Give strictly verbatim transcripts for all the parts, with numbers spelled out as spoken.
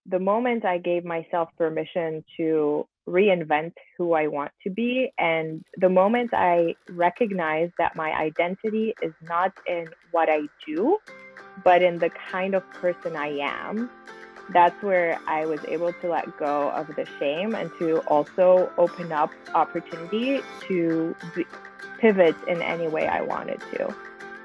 the moment I gave myself permission to reinvent who I want to be, and the moment I recognize that my identity is not in what I do, but in the kind of person I am, that's where I was able to let go of the shame and to also open up opportunity to b- pivot in any way I wanted to.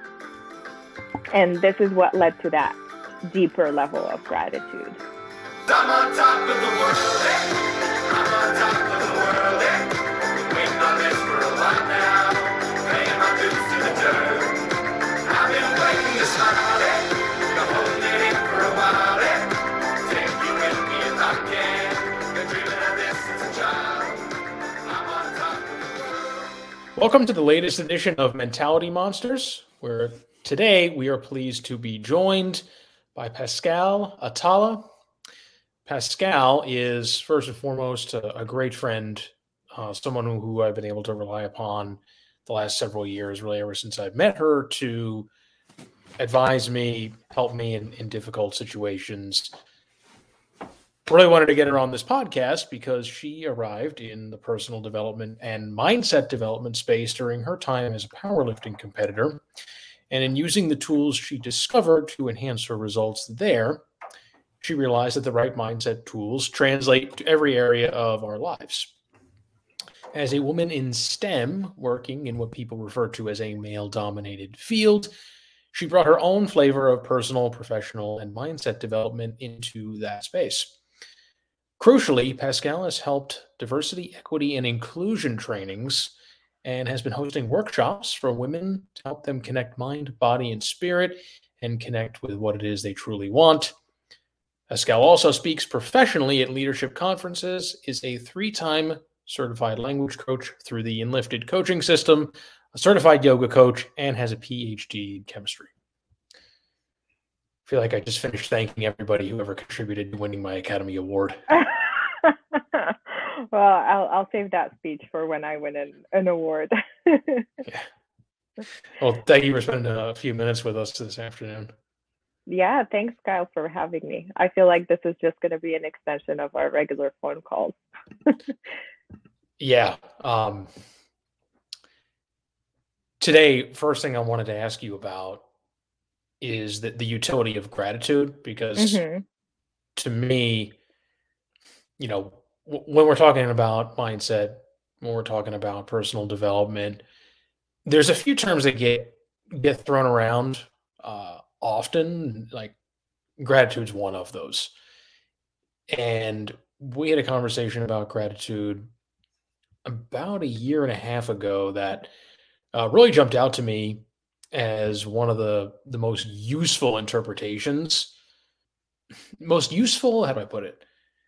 And this is what led to that deeper level of gratitude. I'm on top of the world, eh? I'm on top of the world, eh? Been waiting on this for a while now, paying my dues to the dirt. I've been waiting to smile, eh? Been holding it in for a while, eh? Take you with me if I can. Been dreaming of this since a child. I'm on top of the world. Welcome to the latest edition of Mentality Monsters, where today we are pleased to be joined by Pascal Atala. Pascal is first and foremost a, a great friend, uh, someone who, who I've been able to rely upon the last several years, really ever since I've met her, to advise me, help me in, in difficult situations. Really wanted to get her on this podcast because she arrived in the personal development and mindset development space during her time as a powerlifting competitor. And in using the tools she discovered to enhance her results there, she realized that the right mindset tools translate to every area of our lives. As a woman in STEM, working in what people refer to as a male-dominated field, she brought her own flavor of personal, professional, and mindset development into that space. Crucially, Pascal has helped diversity, equity, and inclusion trainings and has been hosting workshops for women to help them connect mind, body, and spirit and connect with what it is they truly want. Pascal also speaks professionally at leadership conferences, is a three-time certified language coach through the Enlifted coaching system, a certified yoga coach, and has a P H D in chemistry. I feel like I just finished thanking everybody who ever contributed to winning my Academy Award. Well, I'll I'll save that speech for when I win an, an award. Yeah. Well, thank you for spending a few minutes with us this afternoon. Yeah, thanks, Kyle, for having me. I feel like this is just going to be an extension of our regular phone calls. Yeah. Um, today, first thing I wanted to ask you about is the, the utility of gratitude, because mm-hmm. to me, you know, w- when we're talking about mindset, when we're talking about personal development, there's a few terms that get get thrown around uh, often, like gratitude's one of those. And we had a conversation about gratitude about a year and a half ago that uh, really jumped out to me as one of the, the most useful interpretations. Most useful, how do I put it?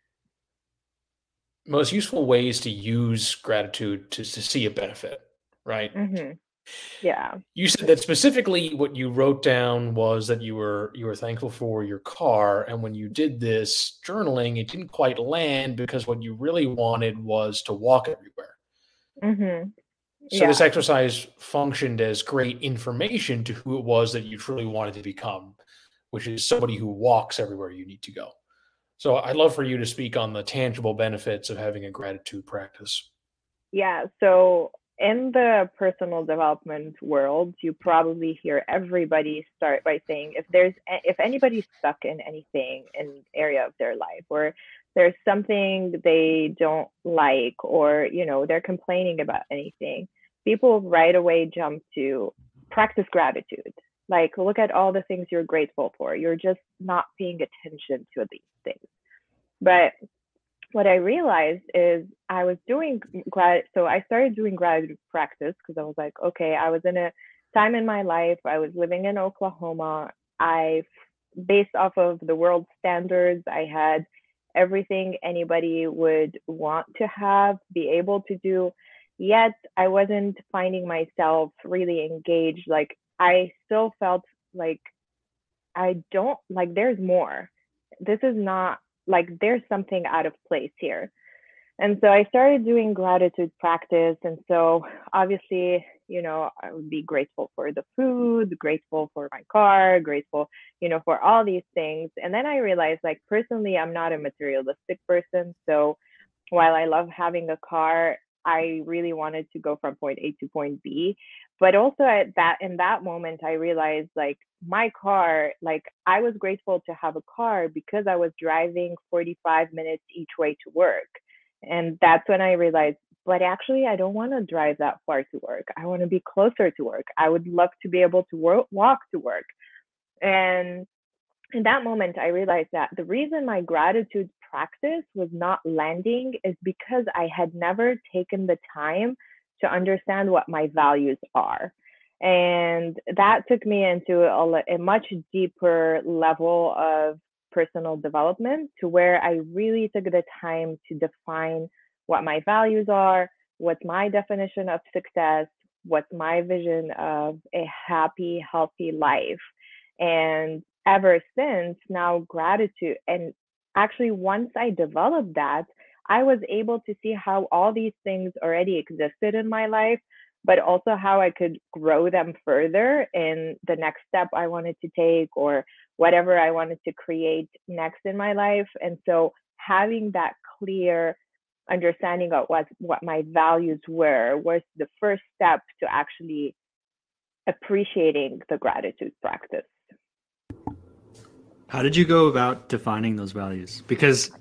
Most useful ways to use gratitude to, to see a benefit, right? Mm-hmm. Yeah. You said that specifically what you wrote down was that you were you were thankful for your car, and when you did this journaling, it didn't quite land because what you really wanted was to walk everywhere. Mm-hmm. So yeah. This exercise functioned as great information to who it was that you truly wanted to become, which is somebody who walks everywhere you need to go. So I'd love for you to speak on the tangible benefits of having a gratitude practice. Yeah. So in the personal development world, you probably hear everybody start by saying if there's if anybody's stuck in anything in area of their life, or there's something they don't like, or you know they're complaining about anything, people right away jump to practice gratitude. Like, look at all the things you're grateful for. You're just not paying attention to these things. But what I realized is I was doing grat. So I started doing gratitude practice because I was like, okay, I was in a time in my life. I was living in Oklahoma. I, based off of the world standards, I had everything anybody would want to have, be able to do. Yet I wasn't finding myself really engaged. Like, I still felt like I don't, like, there's more. This is not, like, there's something out of place here. And so I started doing gratitude practice. And so obviously, you know, I would be grateful for the food, grateful for my car, grateful, you know, for all these things. And then I realized, like, personally, I'm not a materialistic person. So while I love having a car, I really wanted to go from point A to point B. But also at that in that moment, I realized, like, my car, like, I was grateful to have a car because I was driving forty-five minutes each way to work. And that's when I realized, but actually, I don't want to drive that far to work. I want to be closer to work. I would love to be able to work, walk to work. And in that moment, I realized that the reason my gratitude practice was not landing is because I had never taken the time to understand what my values are. And that took me into a, a much deeper level of personal development, to where I really took the time to define what my values are, what's my definition of success, what's my vision of a happy, healthy life. And ever since, now gratitude, and actually once I developed that, I was able to see how all these things already existed in my life, but also how I could grow them further in the next step I wanted to take, or whatever I wanted to create next in my life. And so having that clear understanding of what, what my values were was the first step to actually appreciating the gratitude practice. How did you go about defining those values? Because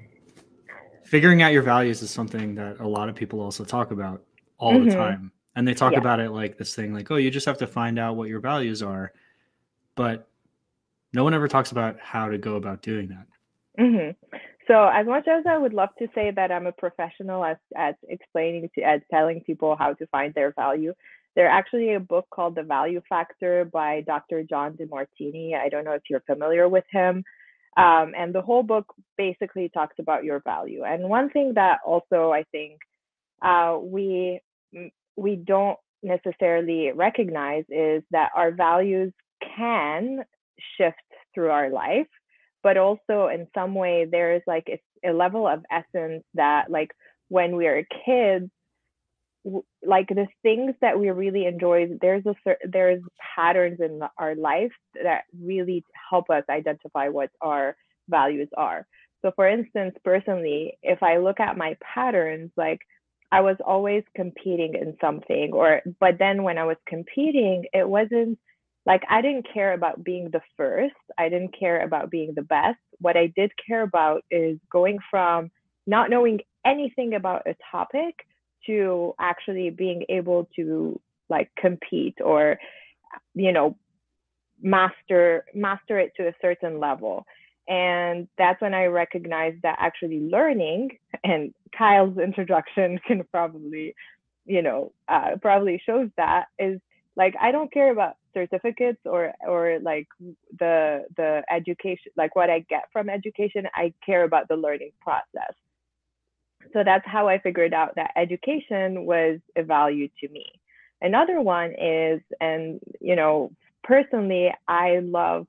figuring out your values is something that a lot of people also talk about all mm-hmm. the time. And they talk yeah. about it like this thing, like, oh, you just have to find out what your values are. But no one ever talks about how to go about doing that. Mm-hmm. So as much as I would love to say that I'm a professional at, at explaining to, at telling people how to find their value, there's actually a book called The Value Factor by Doctor John DeMartini. I don't know if you're familiar with him. Um, and the whole book basically talks about your value. And one thing that also I think uh, we we don't necessarily recognize is that our values can shift through our life, but also in some way there is like a, a level of essence that, like, when we are kids, like the things that we really enjoy, there's a there's patterns in our life that really help us identify what our values are. So for instance, personally, if I look at my patterns, like, I was always competing in something, or but then when I was competing, it wasn't like I didn't care about being the first. I didn't care about being the best. What I did care about is going from not knowing anything about a topic to actually being able to, like, compete, or, you know, master master it to a certain level. And that's when I recognized that actually learning, and Kyle's introduction can probably, you know, uh, probably shows that, is like, I don't care about certificates or, or like the, the education, like what I get from education. I care about the learning process. So that's how I figured out that education was a value to me. Another one is, and, you know, personally, I love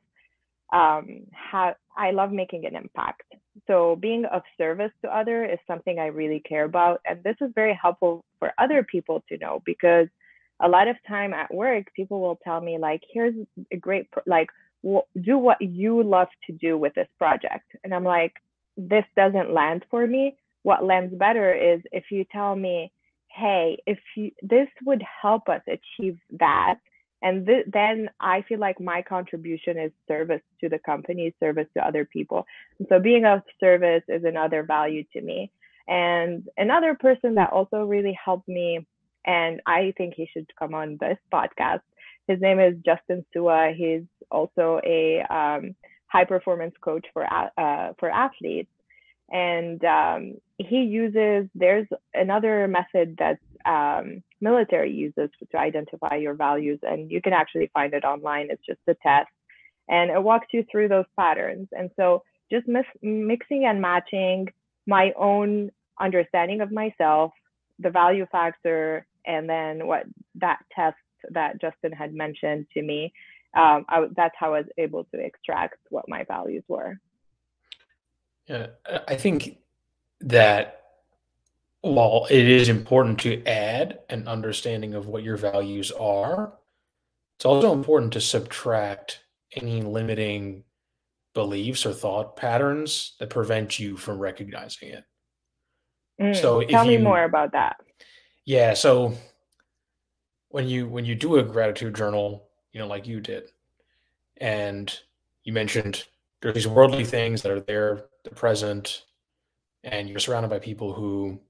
um, how I love making an impact. So being of service to others is something I really care about. And this is very helpful for other people to know, because a lot of time at work, people will tell me, like, here's a great, like, do what you love to do with this project. And I'm like, this doesn't land for me. What lands better is if you tell me, hey, if you, this would help us achieve that. And th- then I feel like my contribution is service to the company, service to other people. And so being of service is another value to me. And another person that also really helped me, and I think he should come on this podcast, his name is Justin Sua. He's also a um, high performance coach for uh, for athletes. And um, he uses, there's another method that um, military uses to identify your values, and you can actually find it online. It's just a test, and it walks you through those patterns. And so just mis- mixing and matching my own understanding of myself, the value factor, and then what that test that Justin had mentioned to me, um, I, that's how I was able to extract what my values were. Yeah, I think that while it is important to add add an understanding of what your values are, it's also important to subtract any limiting beliefs or thought patterns that prevent you from recognizing it. Mm, So tell if me you, more about that. yeah, so when you when you do a gratitude journal, you know, like you did, and you mentioned there's these worldly things that are there, they're present, and you're surrounded by people who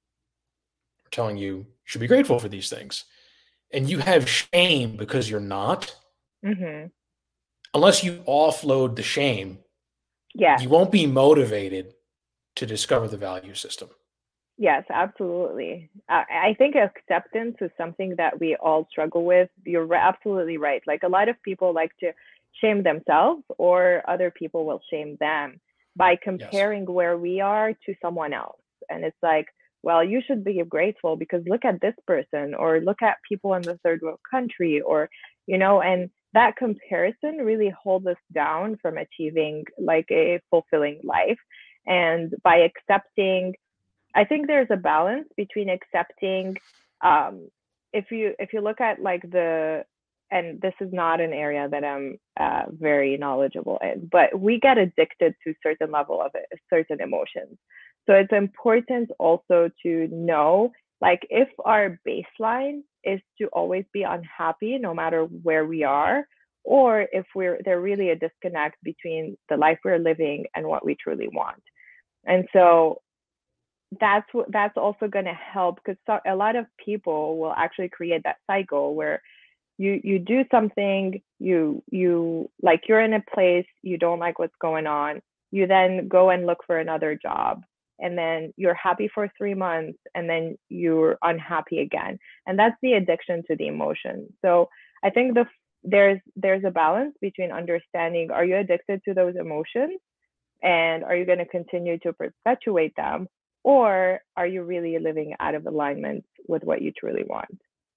are telling you you should be grateful for these things, and you have shame because you're not. Mm-hmm. Unless you offload the shame, Yeah. you won't be motivated to discover the value system. Yes, absolutely. I, I think acceptance is something that we all struggle with. You're ri- absolutely right. Like a lot of people like to shame themselves, or other people will shame them by Yes. comparing where we are to someone else. And it's like, well, you should be grateful because look at this person, or look at people in the third world country, or, you know, and that comparison really holds us down from achieving like a fulfilling life. And by accepting, I think there's a balance between accepting, um, if you if you look at like the, and this is not an area that I'm uh, very knowledgeable in, but we get addicted to certain level of it, certain emotions. So it's important also to know, like, if our baseline is to always be unhappy no matter where we are, or if we're there really a disconnect between the life we're living and what we truly want. And so that's what that's also going to help, because so, a lot of people will actually create that cycle where you you do something, you you like you're in a place, you don't like what's going on, you then go and look for another job, and then you're happy for three months and then you're unhappy again, and that's the addiction to the emotion. So I think the there's there's a balance between understanding, are you addicted to those emotions, and are you going to continue to perpetuate them, or are you really living out of alignment with what you truly want?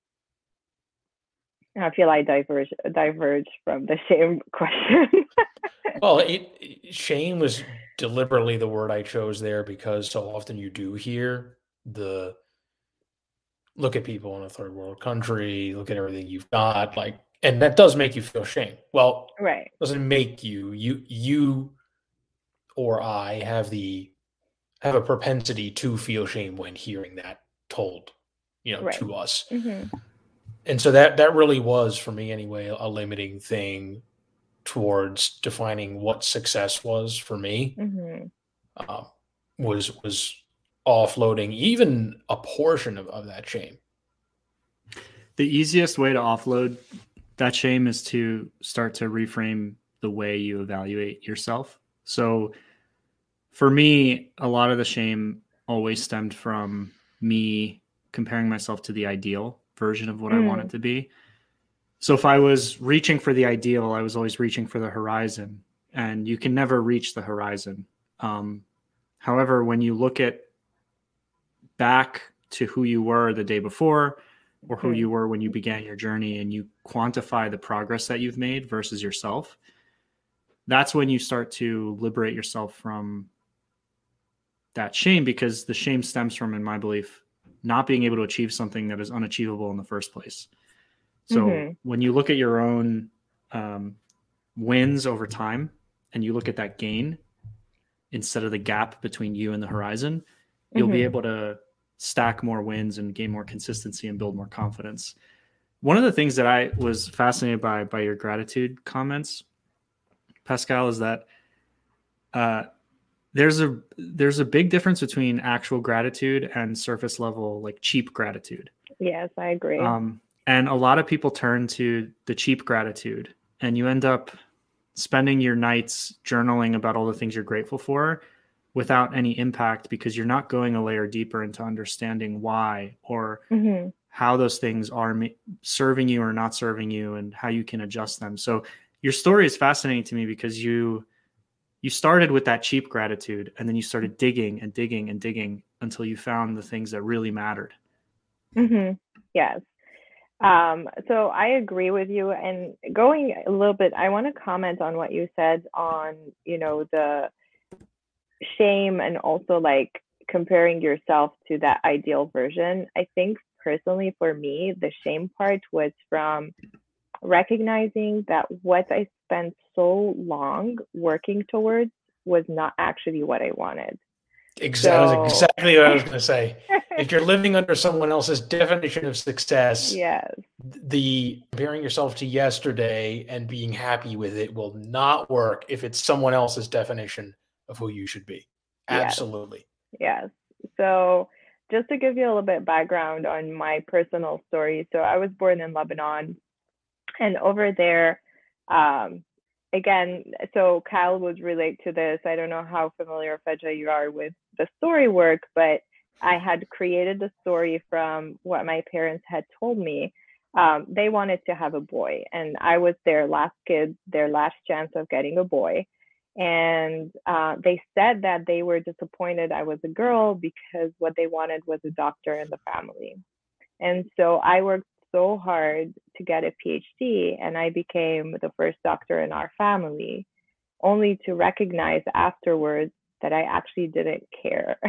I feel I diverge diverge from the shame question. Well, it, it- shame was deliberately the word I chose there because so often you do hear the look at people in a third world country, look at everything you've got, like, and that does make you feel shame. Well, Right. it doesn't make you. You you or I have the have a propensity to feel shame when hearing that told, you know, Right. to us. Mm-hmm. And so that that really was for me anyway a limiting thing towards defining what success was for me. Mm-hmm. Uh, was was offloading even a portion of, of that shame. The easiest way to offload that shame is to start to reframe the way you evaluate yourself. So for me, a lot of the shame always stemmed from me comparing myself to the ideal version of what Mm. I wanted to be. So if I was reaching for the ideal, I was always reaching for the horizon, and you can never reach the horizon. Um, however, when you look at back to who you were the day before, or who Mm. you were when you began your journey, and you quantify the progress that you've made versus yourself, that's when you start to liberate yourself from that shame, because the shame stems from, in my belief, not being able to achieve something that is unachievable in the first place. So Mm-hmm. when you look at your own um, wins over time, and you look at that gain instead of the gap between you and the horizon, you'll Mm-hmm. be able to stack more wins and gain more consistency and build more confidence. One of the things that I was fascinated by by your gratitude comments, Pascal, is that uh, there's a there's a big difference between actual gratitude and surface level, like cheap gratitude. Yes, I agree. Um, and a lot of people turn to the cheap gratitude, and you end up spending your nights journaling about all the things you're grateful for without any impact, because you're not going a layer deeper into understanding why or Mm-hmm. how those things are serving you or not serving you, and how you can adjust them. So your story is fascinating to me because you you started with that cheap gratitude, and then you started digging and digging and digging until you found the things that really mattered. Mm-hmm. Yes. Um, so I agree with you. And going a little bit, I want to comment on what you said on, you know, the shame and also like comparing yourself to that ideal version. I think personally for me, the shame part was from recognizing that what I spent so long working towards was not actually what I wanted. Exactly, So, exactly what I was going to say. If you're living under someone else's definition of success, yes, the comparing yourself to yesterday and being happy with it will not work if it's someone else's definition of who you should be. Absolutely. Yes. yes. So just to give you a little bit of background on my personal story. So I was born in Lebanon, and over there, um, again, so Kyle would relate to this. I don't know how familiar, Fedja, you are with the story work, but I had created the story from what my parents had told me. Um, they wanted to have a boy, and I was their last kid, their last chance of getting a boy. And uh, they said that they were disappointed I was a girl because what they wanted was a doctor in the family. And so I worked so hard to get a PhD, and I became the first doctor in our family, only to recognize afterwards that I actually didn't care.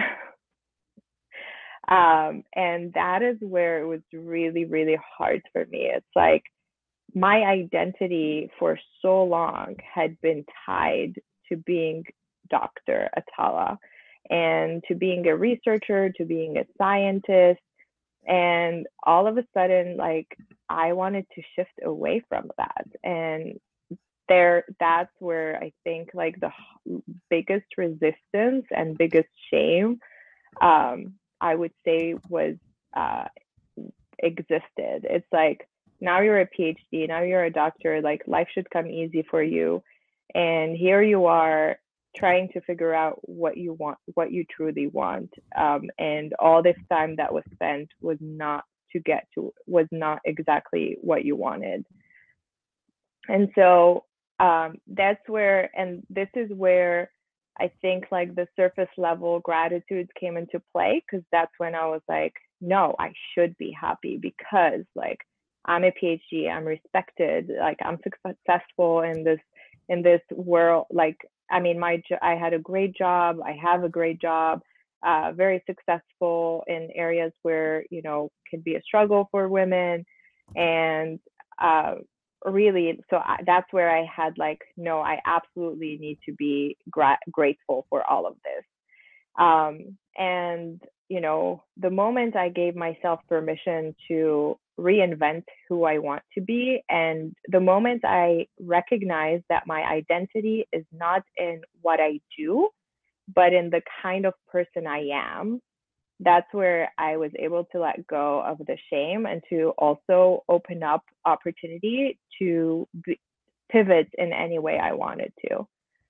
um, and that is where it was really, really hard for me. It's like my identity for so long had been tied to being Doctor Atala and to being a researcher, to being a scientist. And all of a sudden, like, I wanted to shift away from that. And there, that's where I think like the biggest resistance and biggest shame, um, I would say was uh, existed. It's like, now you're a PhD, now you're a doctor, like life should come easy for you. And here you are trying to figure out what you want, what you truly want. Um, and all this time that was spent was not to get to, was not exactly what you wanted. And so um, that's where, and this is where I think like the surface level gratitudes came into play, because that's when I was like, no, I should be happy because like I'm a PhD, I'm respected, like I'm successful in this in this world. Like, I mean, my I had a great job, I have a great job, uh, very successful in areas where, you know, can be a struggle for women. And uh, really, so I, that's where I had like, no, I absolutely need to be gra- grateful for all of this. Um, and, you know, the moment I gave myself permission to reinvent who I want to be, and the moment I recognize that my identity is not in what I do, but in the kind of person I am, that's where I was able to let go of the shame and to also open up opportunity to b- pivot in any way I wanted to.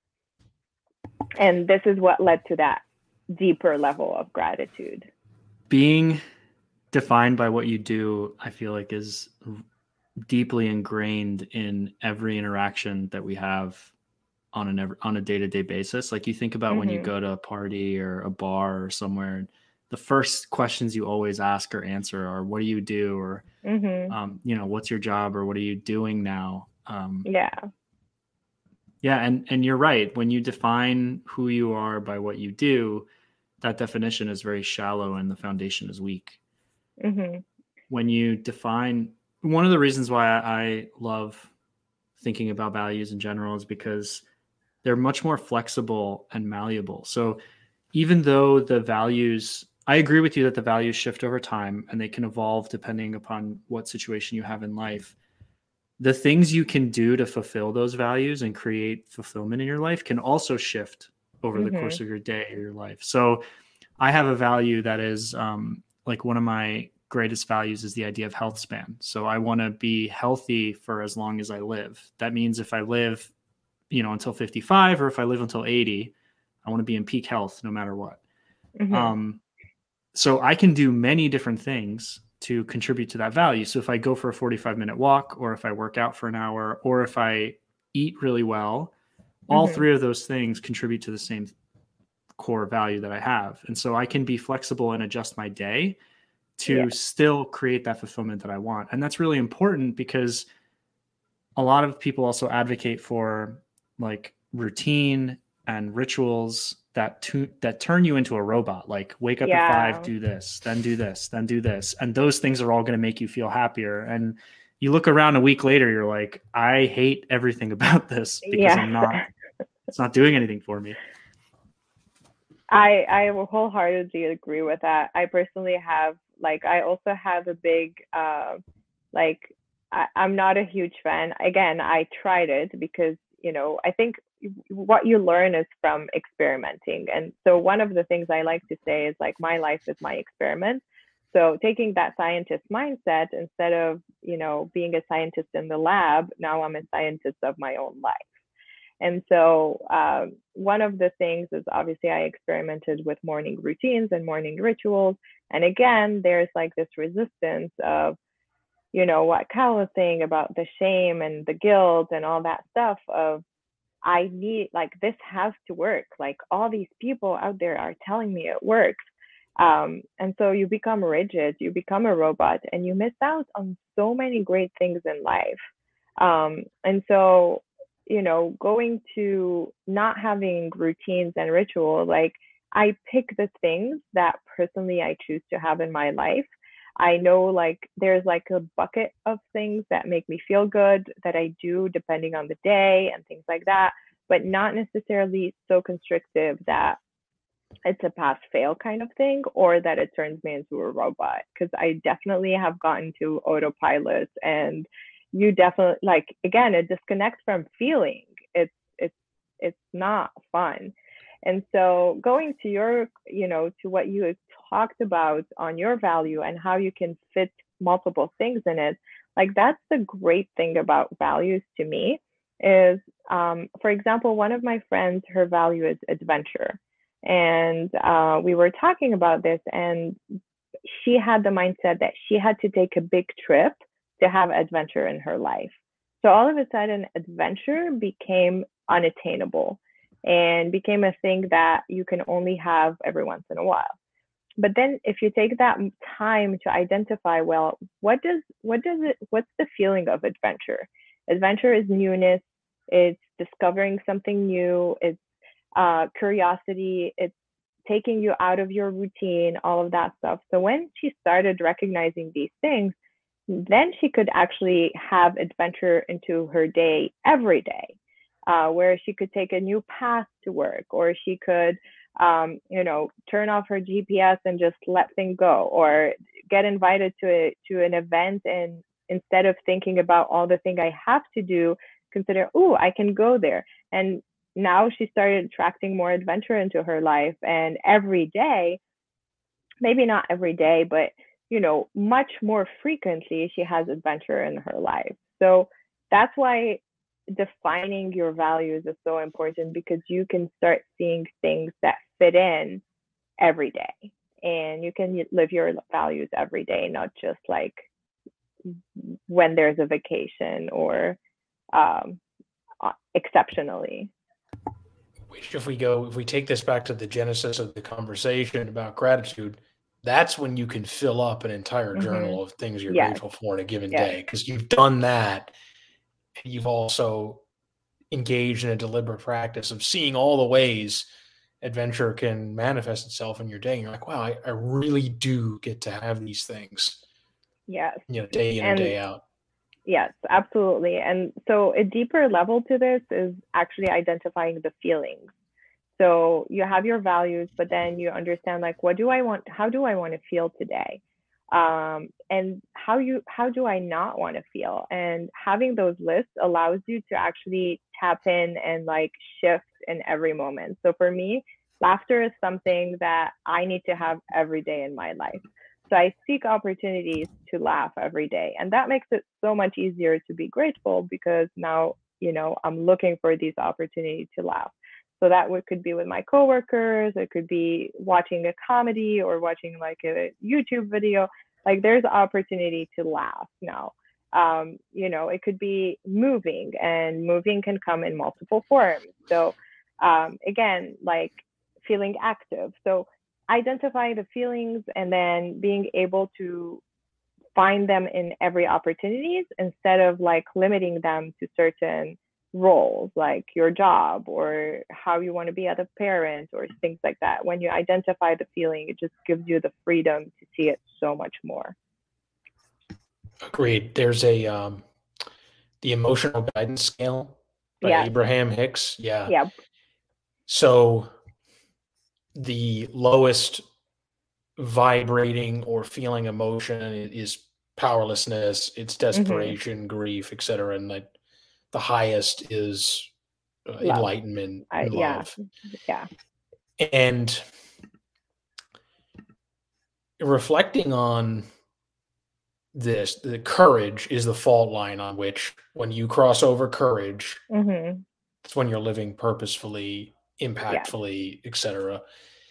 And this is what led to that deeper level of gratitude. Being defined by what you do, I feel like, is deeply ingrained in every interaction that we have on an on a day-to-day basis. Like you think about mm-hmm. when you go to a party or a bar or somewhere, the first questions you always ask or answer are, what do you do? Or, mm-hmm. um, you know, what's your job? Or what are you doing now? Um, yeah. Yeah. And, and you're right. When you define who you are by what you do, that definition is very shallow and the foundation is weak. Mm-hmm. When you define, one of the reasons why I love thinking about values in general is because they're much more flexible and malleable. So even though the values, I agree with you that the values shift over time and they can evolve depending upon what situation you have in life. The things you can do to fulfill those values and create fulfillment in your life can also shift over mm-hmm. the course of your day or your life. So I have a value that is um, like one of my greatest values is the idea of health span. So I want to be healthy for as long as I live. That means if I live, you know, until fifty-five, or if I live until eighty, I want to be in peak health no matter what. Mm-hmm. Um, so I can do many different things to contribute to that value. So if I go for a forty-five minute walk, or if I work out for an hour, or if I eat really well, all mm-hmm. three of those things contribute to the same core value that I have. And so I can be flexible and adjust my day to yeah. still create that fulfillment that I want. And that's really important because a lot of people also advocate for like routine and rituals that tu- that turn you into a robot, like wake up Yeah. at five, do this, then do this, then do this. And those things are all going to make you feel happier. And you look around a week later, you're like, I hate everything about this because Yeah. I'm not, it's not doing anything for me. I I wholeheartedly agree with that. I personally have, like, I also have a big, uh, like, I, I'm not a huge fan. Again, I tried it because, you know, I think what you learn is from experimenting. And so one of the things I like to say is, like, my life is my experiment. So taking that scientist mindset, instead of, you know, being a scientist in the lab, now I'm a scientist of my own life. And so um, one of the things is, obviously, I experimented with morning routines and morning rituals. And again, there's like this resistance of, you know, what Kyle was saying about the shame and the guilt and all that stuff of, I need, like, this has to work. Like, all these people out there are telling me it works. Um, and so you become rigid, you become a robot, and you miss out on so many great things in life. Um, and so, you know, going to not having routines and ritual, like, I pick the things that personally I choose to have in my life. I know, like, there's like a bucket of things that make me feel good that I do depending on the day and things like that, but not necessarily so constrictive that it's a pass fail kind of thing, or that it turns me into a robot. Because I definitely have gotten to autopilot, and you definitely, like, again, a disconnect from feeling. It's it's it's not fun. And so going to your, you know, to what you talked about on your value and how you can fit multiple things in it, like, that's the great thing about values to me is, um, for example, one of my friends, her value is adventure. And uh, we were talking about this, and she had the mindset that she had to take a big trip to have adventure in her life. So all of a sudden, adventure became unattainable and became a thing that you can only have every once in a while. But then if you take that time to identify, well, what does what does it what's the feeling of adventure? Adventure is newness, it's discovering something new, it's uh, curiosity, it's taking you out of your routine, all of that stuff. So when she started recognizing these things, then she could actually have adventure into her day every day, uh, where she could take a new path to work, or she could, um, you know, turn off her G P S and just let things go, or get invited to a, to an event, and instead of thinking about all the things I have to do, consider, oh, I can go there. And now she started attracting more adventure into her life, and every day, maybe not every day, but, you know, much more frequently, she has adventure in her life. So that's why defining your values is so important, because you can start seeing things that fit in every day, and you can live your values every day, not just like when there's a vacation or um, exceptionally. If we go, if we take this back to the genesis of the conversation about gratitude, that's when you can fill up an entire Mm-hmm. journal of things you're Yes. grateful for in a given Yes. day, because you've done that. And you've also engaged in a deliberate practice of seeing all the ways adventure can manifest itself in your day. And you're like, wow, I, I really do get to have these things. Yes. You know, day in and, and day out. Yes, absolutely. And so a deeper level to this is actually identifying the feelings. So you have your values, but then you understand, like, what do I want? How do I want to feel today? Um, and how you how do I not want to feel? And having those lists allows you to actually tap in and, like, shift in every moment. So for me, laughter is something that I need to have every day in my life. So I seek opportunities to laugh every day. And that makes it so much easier to be grateful, because now, you know, I'm looking for these opportunities to laugh. So that would, could be with my coworkers, it could be watching a comedy or watching like a YouTube video. Like, there's opportunity to laugh now. Um, you know, it could be moving, and moving can come in multiple forms. So um, again, like feeling active. So identify the feelings, and then being able to find them in every opportunities, instead of like limiting them to certain roles, like your job or how you want to be as a parent or things like that. When you identify the feeling, it just gives you the freedom to see it so much more. Agreed. There's a um, the emotional guidance scale by Yeah. Abraham Hicks. Yeah. Yeah. So the lowest vibrating or feeling emotion is powerlessness, it's desperation, mm-hmm. grief, et cetera. And like the highest is uh, enlightenment, I, and love. Yeah. Yeah. And reflecting on this, the courage is the fault line on which, when you cross over courage, mm-hmm. it's when you're living purposefully, impactfully, yeah. et cetera.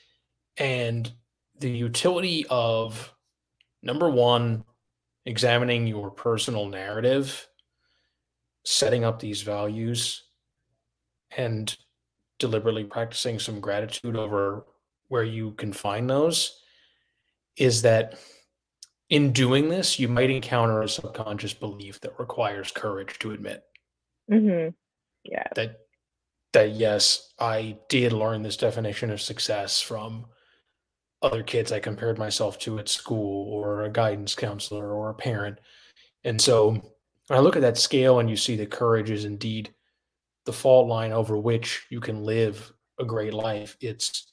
And the utility of, number one, examining your personal narrative, setting up these values, and deliberately practicing some gratitude over where you can find those, is that in doing this, you might encounter a subconscious belief that requires courage to admit. Mm-hmm. Yeah. That, that yes, I did learn this definition of success from other kids I compared myself to at school, or a guidance counselor, or a parent. And so when I look at that scale and you see that courage is indeed the fault line over which you can live a great life, it's,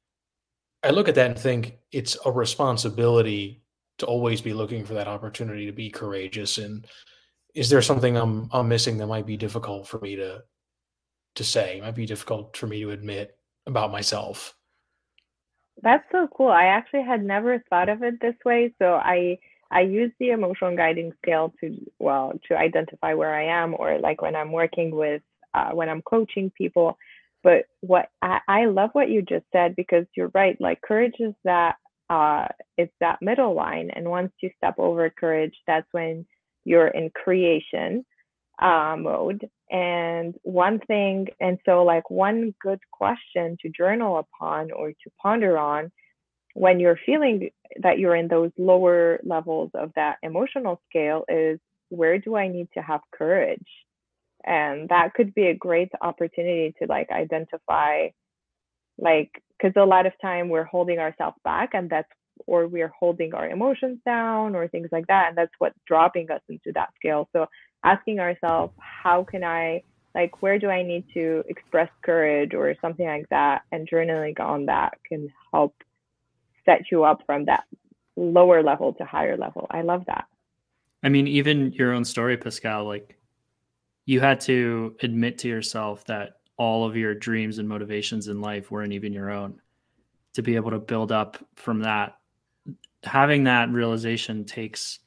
I look at that and think it's a responsibility to always be looking for that opportunity to be courageous. And is there something I'm I'm missing that might be difficult for me to to say, might be difficult for me to admit about myself? That's so cool. I actually had never thought of it this way. So I I use the emotional guiding scale to, well, to identify where I am, or like when I'm working with, uh, when I'm coaching people. But what I, I love what you just said, because you're right. Like courage is that, uh, it's that middle line. And once you step over courage, that's when you're in creation uh, mode. And one thing, and so like one good question to journal upon or to ponder on when you're feeling that you're in those lower levels of that emotional scale is, where do I need to have courage? And that could be a great opportunity to like identify, like, because a lot of time we're holding ourselves back, and that's, or we're holding our emotions down or things like that. And that's what's dropping us into that scale. So asking ourselves, how can I, like, where do I need to express courage or something like that? And journaling on that can help set you up from that lower level to higher level. I love that. I mean, even your own story, Pascal, like you had to admit to yourself that all of your dreams and motivations in life weren't even your own. To be able to build up from that, having that realization takes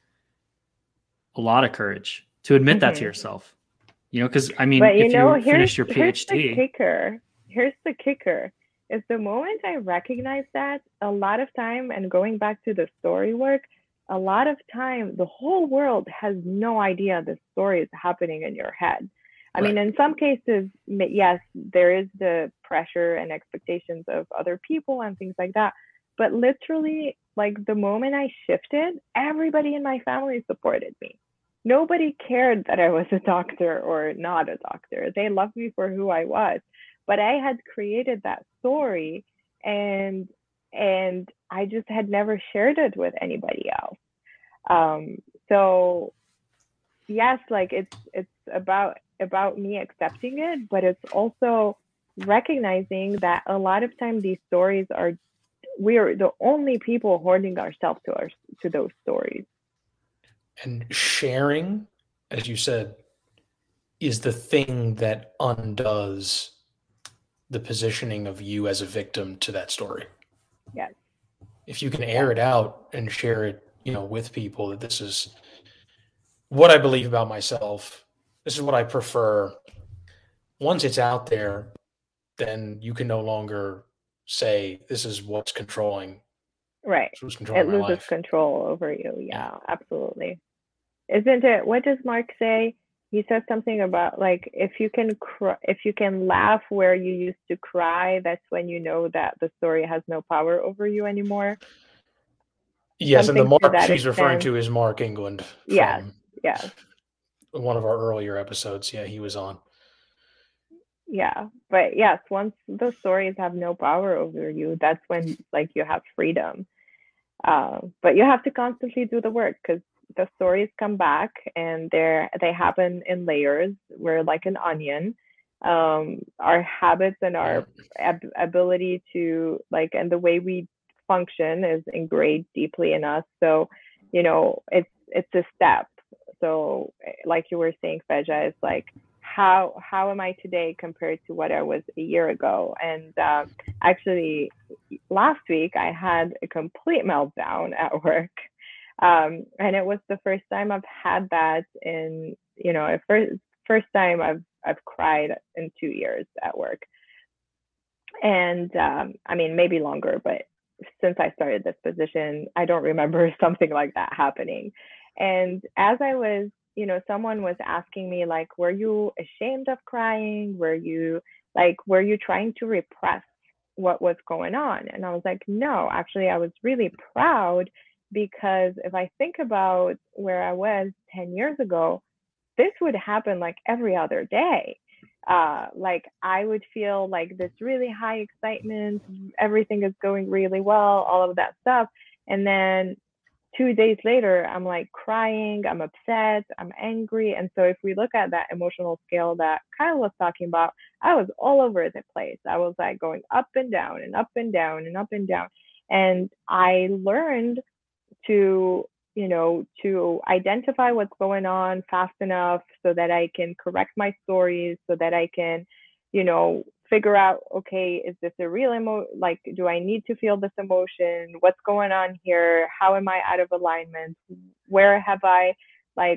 a lot of courage to admit mm-hmm. that to yourself. You know, because I mean, but, you if know, you finish your PhD, here's the kicker. Here's the kicker. Is the moment I recognize that, a lot of time, and going back to the story work, a lot of time, the whole world has no idea the story is happening in your head. I right. mean, in some cases, yes, there is the pressure and expectations of other people and things like that. But literally, like the moment I shifted, everybody in my family supported me. Nobody cared that I was a doctor or not a doctor. They loved me for who I was. But I had created that story, and and I just had never shared it with anybody else. Um, so yes, like it's it's about about me accepting it, but it's also recognizing that a lot of time these stories are, we're the only people holding ourselves to our to those stories. And sharing, as you said, is the thing that undoes the positioning of you as a victim to that story. Yes. If you can air it out and share it, you know, with people, that this is what I believe about myself, this is what I prefer. Once it's out there, then you can no longer say this is what's controlling. Right. What's controlling it loses life. control over you. Yeah, yeah, absolutely. Isn't it? What does Mark say? He says something about like, if you can cry, if you can laugh where you used to cry, that's when you know that the story has no power over you anymore. Yes, something and the Mark she's extent. referring to is Mark England from yes, yes. one of our earlier episodes. Yeah, he was on. Yeah, but yes, once the stories have no power over you, that's when like you have freedom. Uh, but you have to constantly do the work because the stories come back and they're they happen in layers. We're like an onion. Um, our habits and Yeah. our ab- ability to like and the way we function is ingrained deeply in us. So, you know, it's it's a step. So, like you were saying, Feja, it's like how how am I today compared to what I was a year ago? And uh, actually, last week I had a complete meltdown at work. Um, and it was the first time I've had that in, you know, first first time I've I've cried in two years at work. And um, I mean, maybe longer, but since I started this position, I don't remember something like that happening. And as I was, you know, someone was asking me, like, were you ashamed of crying? Were you like, were you trying to repress what was going on? And I was like, no, actually, I was really proud because if I think about where I was ten years ago, this would happen like every other day. Uh, like I would feel like this really high excitement, everything is going really well, all of that stuff. And then two days later, I'm like crying, I'm upset, I'm angry. And so if we look at that emotional scale that Kyle was talking about, I was all over the place. I was like going up and down and up and down and up and down. And I learned to you know to identify what's going on fast enough so that I can correct my stories, so that I can you know figure out, okay, is this a real emo like do I need to feel this emotion, what's going on here, how am I out of alignment, where have I like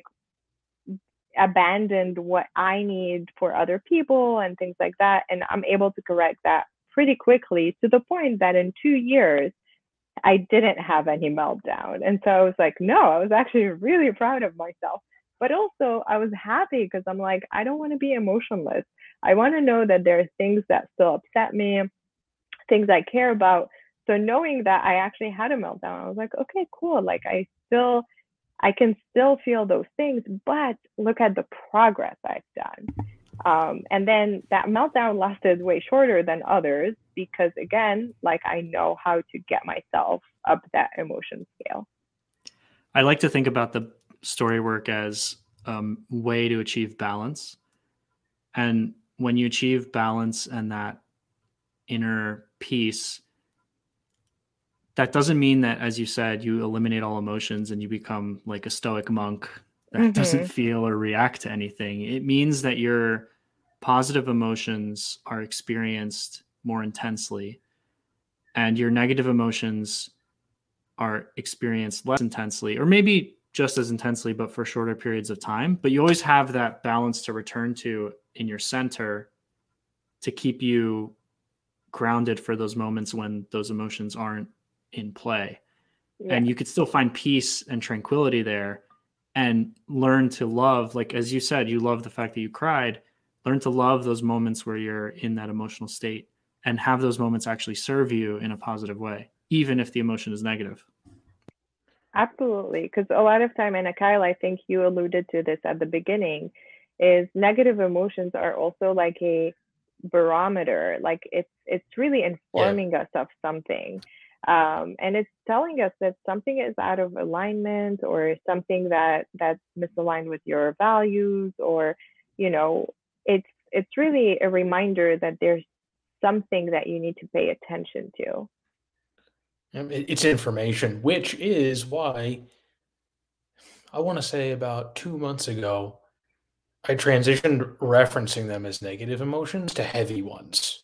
abandoned what I need for other people and things like that. And I'm able to correct that pretty quickly to the point that in two years I didn't have any meltdown. And so I was like, no, I was actually really proud of myself. But also, I was happy because I'm like, I don't want to be emotionless. I want to know that there are things that still upset me, things I care about. So knowing that I actually had a meltdown, I was like, okay, cool. Like I still, I can still feel those things, but look at the progress I've done. Um, and then that meltdown lasted way shorter than others because, again, like I know how to get myself up that emotion scale. I like to think about the story work as a um, way to achieve balance. And when you achieve balance and that inner peace, that doesn't mean that, as you said, you eliminate all emotions and you become like a stoic monk that mm-hmm. doesn't feel or react to anything. It means that your positive emotions are experienced more intensely and your negative emotions are experienced less intensely, or maybe just as intensely, but for shorter periods of time. But you always have that balance to return to in your center to keep you grounded for those moments when those emotions aren't in play. Yeah. And you could still find peace and tranquility there and learn to love, like, as you said, you love the fact that you cried, learn to love those moments where you're in that emotional state and have those moments actually serve you in a positive way, even if the emotion is negative. Absolutely. Because a lot of time, and Kyle, I think you alluded to this at the beginning, is negative emotions are also like a barometer. Like it's it's really informing yeah. us of something. Um, and it's telling us that something is out of alignment or something that that's misaligned with your values, or, you know, it's it's really a reminder that there's something that you need to pay attention to. It's information, which is why I want to say about two months ago, I transitioned referencing them as negative emotions to heavy ones.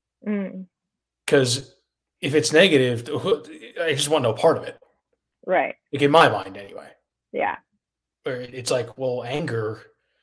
Because mm. if it's negative, I just want no part of it. Right. Like in my mind, anyway. Yeah. Where it's like, well, anger,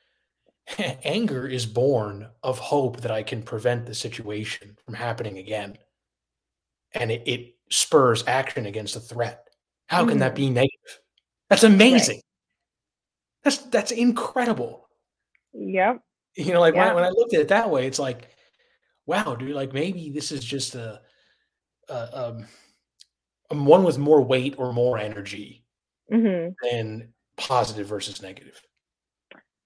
anger is born of hope that I can prevent the situation from happening again. And it, it spurs action against a threat. How can mm. that be negative? That's amazing. Right. That's that's incredible. Yep. You know, like yeah. when, when I looked at it that way, it's like, wow, dude, like maybe this is just a, a, um, a one with more weight or more energy mm-hmm. than positive versus negative.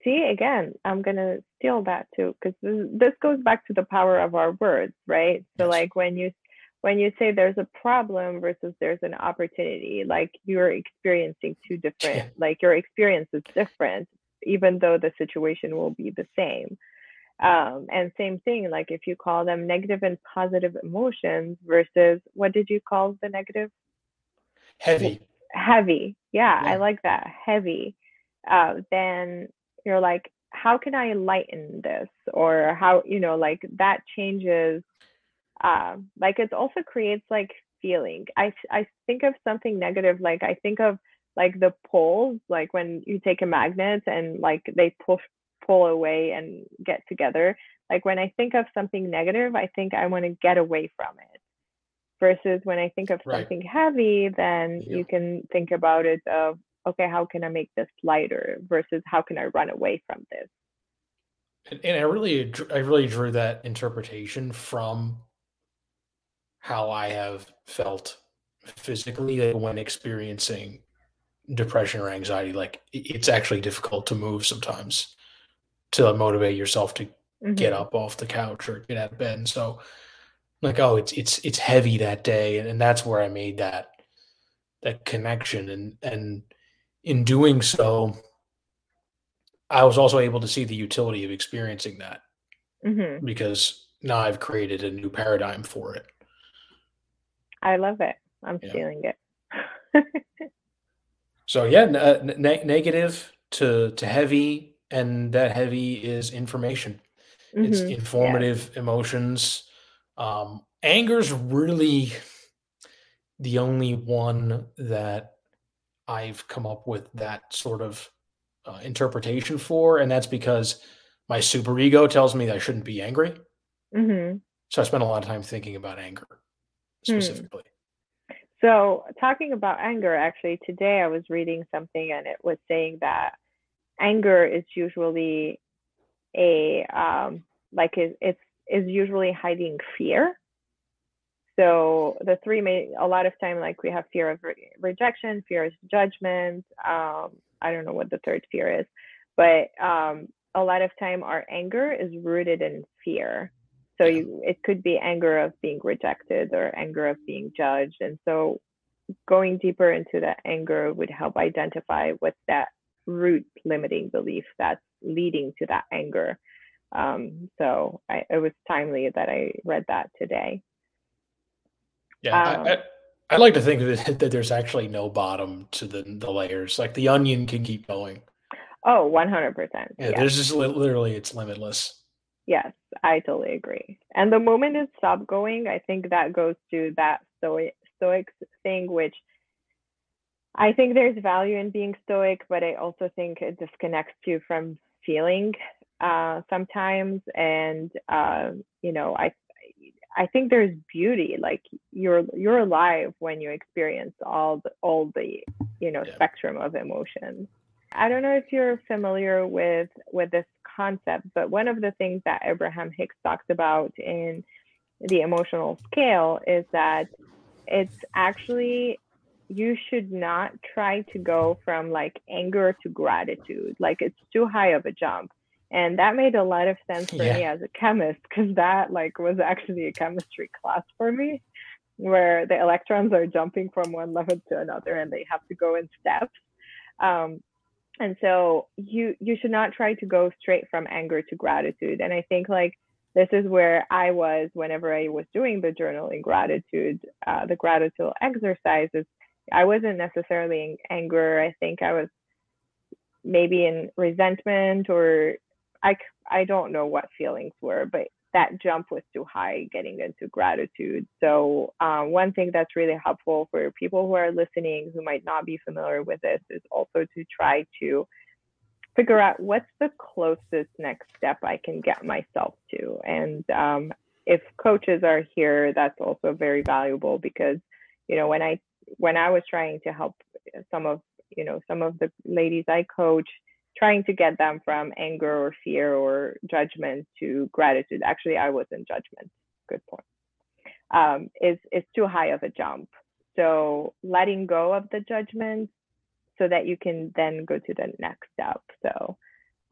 See, again, I'm going to steal that too, because this, this goes back to the power of our words, right? So Yes. like when you when you say there's a problem versus there's an opportunity, like you're experiencing two different, like your experience is different, even though the situation will be the same. Um, and same thing, like if you call them negative and positive emotions versus, what did you call the negative? Heavy. Heavy. Yeah, Yeah. I like that. Heavy. Uh, then you're like, how can I lighten this? Or how, you know, like that changes. Uh, like it also creates like feeling. I I think of something negative, like I think of like the poles, like when you take a magnet and like they push pull away and get together. Like when I think of something negative, I think I want to get away from it. Versus when I think of Right. something heavy, then Yeah. you can think about it of, okay, how can I make this lighter versus how can I run away from this? And, and I really, I really drew that interpretation from how I have felt physically when experiencing depression or anxiety. Like it's actually difficult to move sometimes to motivate yourself to get Mm-hmm. up off the couch or get out of bed. And so like, oh, it's it's it's heavy that day. And, and that's where I made that that connection. And and in doing so, I was also able to see the utility of experiencing that Mm-hmm. because now I've created a new paradigm for it. I love it. I'm Yeah. stealing it. So yeah, uh, ne- negative to to heavy, and that heavy is information. It's Mm-hmm. Yes. informative emotions. Um, anger's really the only one that I've come up with that sort of uh, interpretation for, and that's because my superego tells me that I shouldn't be angry. Mm-hmm. So I spend a lot of time thinking about anger Hmm. specifically. So talking about anger, actually today I was reading something and it was saying that anger is usually a um like it, it's is usually hiding fear. So the three main, a lot of time, like we have fear of re- rejection, fear of judgment. Um, I don't know what the third fear is, but um, a lot of time our anger is rooted in fear. So Yeah. you, it could be anger of being rejected or anger of being judged. And so going deeper into that anger would help identify what's that root limiting belief that's leading to that anger. Um, so I, it was timely that I read that today. Yeah, Um, I, I, I like to think that, that there's actually no bottom to the the layers. Like the onion can keep going. oh, one hundred percent. Yeah, Yes. there's just li- literally it's limitless. Yes, I totally agree. And the moment it stopped going, I think that goes to that stoic stoic thing, which I think there's value in being stoic, but I also think it disconnects you from feeling uh, sometimes. And uh, you know, I I think there's beauty. Like you're you're alive when you experience all the all the you know Yeah. spectrum of emotions. I don't know if you're familiar with with this concept, but one of the things that Abraham Hicks talks about in the emotional scale is that it's actually, you should not try to go from like anger to gratitude. Like it's too high of a jump. And that made a lot of sense for Yeah. me as a chemist, because that like was actually a chemistry class for me, where the electrons are jumping from one level to another and they have to go in steps. Um, and so you you should not try to go straight from anger to gratitude. And I think like this is where I was whenever I was doing the journaling gratitude, uh, the gratitude exercises. I wasn't necessarily in anger. I think I was maybe in resentment, or I, I don't know what feelings were, but that jump was too high getting into gratitude. So uh, one thing that's really helpful for people who are listening who might not be familiar with this is also to try to figure out what's the closest next step I can get myself to. And um, if coaches are here, that's also very valuable, because, you know, when I when I was trying to help some of, you know, some of the ladies I coach, trying to get them from anger or fear or judgment to gratitude. Actually, I was in judgment. Good point. Um, is is too high of a jump. So letting go of the judgment so that you can then go to the next step. So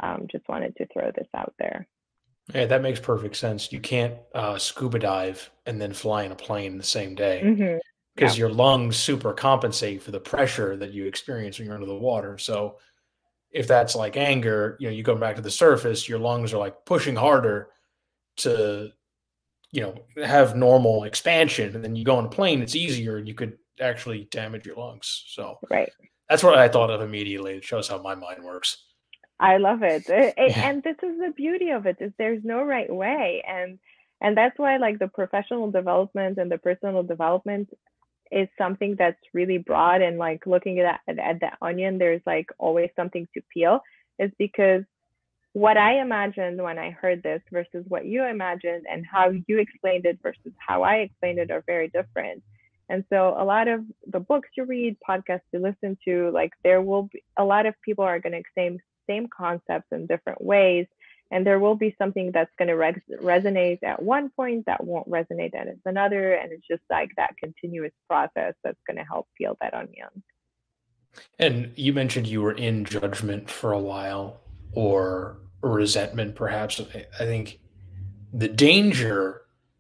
um, just wanted to throw this out there. Yeah, that makes perfect sense. You can't uh, scuba dive and then fly in a plane the same day Mm-hmm. because Yeah. your lungs super compensate for the pressure that you experience when you're under the water. So if that's like anger, you know, you go back to the surface, your lungs are like pushing harder to, you know, have normal expansion. And then you go on a plane, it's easier and you could actually damage your lungs. So Right. that's what I thought of immediately. It shows how my mind works. I love it. It- it- Yeah. And this is the beauty of it, is there's no right way. And and that's why like the professional development and the personal development is something that's really broad, and like looking at at, at the onion, there's like always something to peel, is because what I imagined when I heard this versus what you imagined and how you explained it versus how I explained it are very different. And so a lot of the books you read, podcasts you listen to, like there will be a lot of people are going to same same concepts in different ways, and there will be something that's going to res- resonate at one point that won't resonate at another, and it's just like that continuous process that's going to help peel that onion. And you mentioned you were in judgment for a while, or resentment, perhaps. I think the danger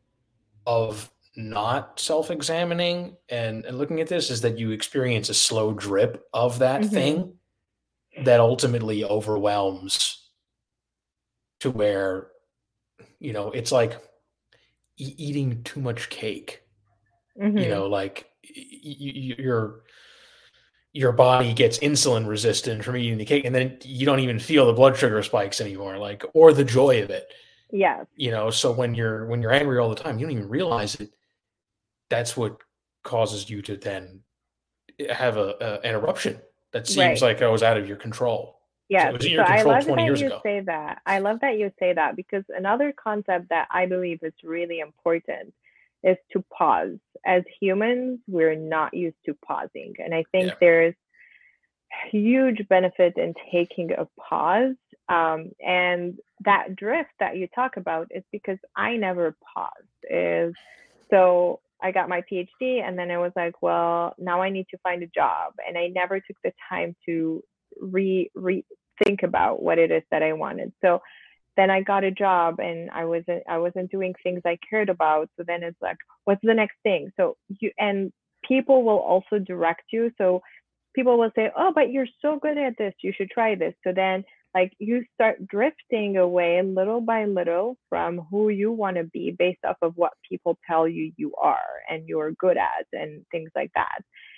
of not self-examining and, and looking at this is that you experience a slow drip of that Mhm. thing that ultimately overwhelms to where, you know, it's like e- eating too much cake. Mhm. You know, like y- y- your your body gets insulin resistant from eating the cake, and then you don't even feel the blood sugar spikes anymore, like, or the joy of it. Yes. You know, so when you're when you're angry all the time, you don't even realize it. That's what causes you to then have a, a an eruption that seems Right. like I was out of your control. So Yes. it was in So your I control love twenty that years you ago. say that. I love that you say that, because another concept that I believe is really important is to pause. As humans, we're not used to pausing. And I think Yeah. there's huge benefit in taking a pause. Um, and that drift that you talk about is because I never paused. Is so I got my PhD, and then I was like, well, now I need to find a job, and I never took the time to re re think about what it is that I wanted. So then I got a job, and I wasn't I wasn't doing things I cared about. So then it's like, what's the next thing? So you and people will also direct you. So people will say, oh, but you're so good at this, you should try this. So then like you start drifting away little by little from who you want to be based off of what people tell you you are and you're good at and things like that.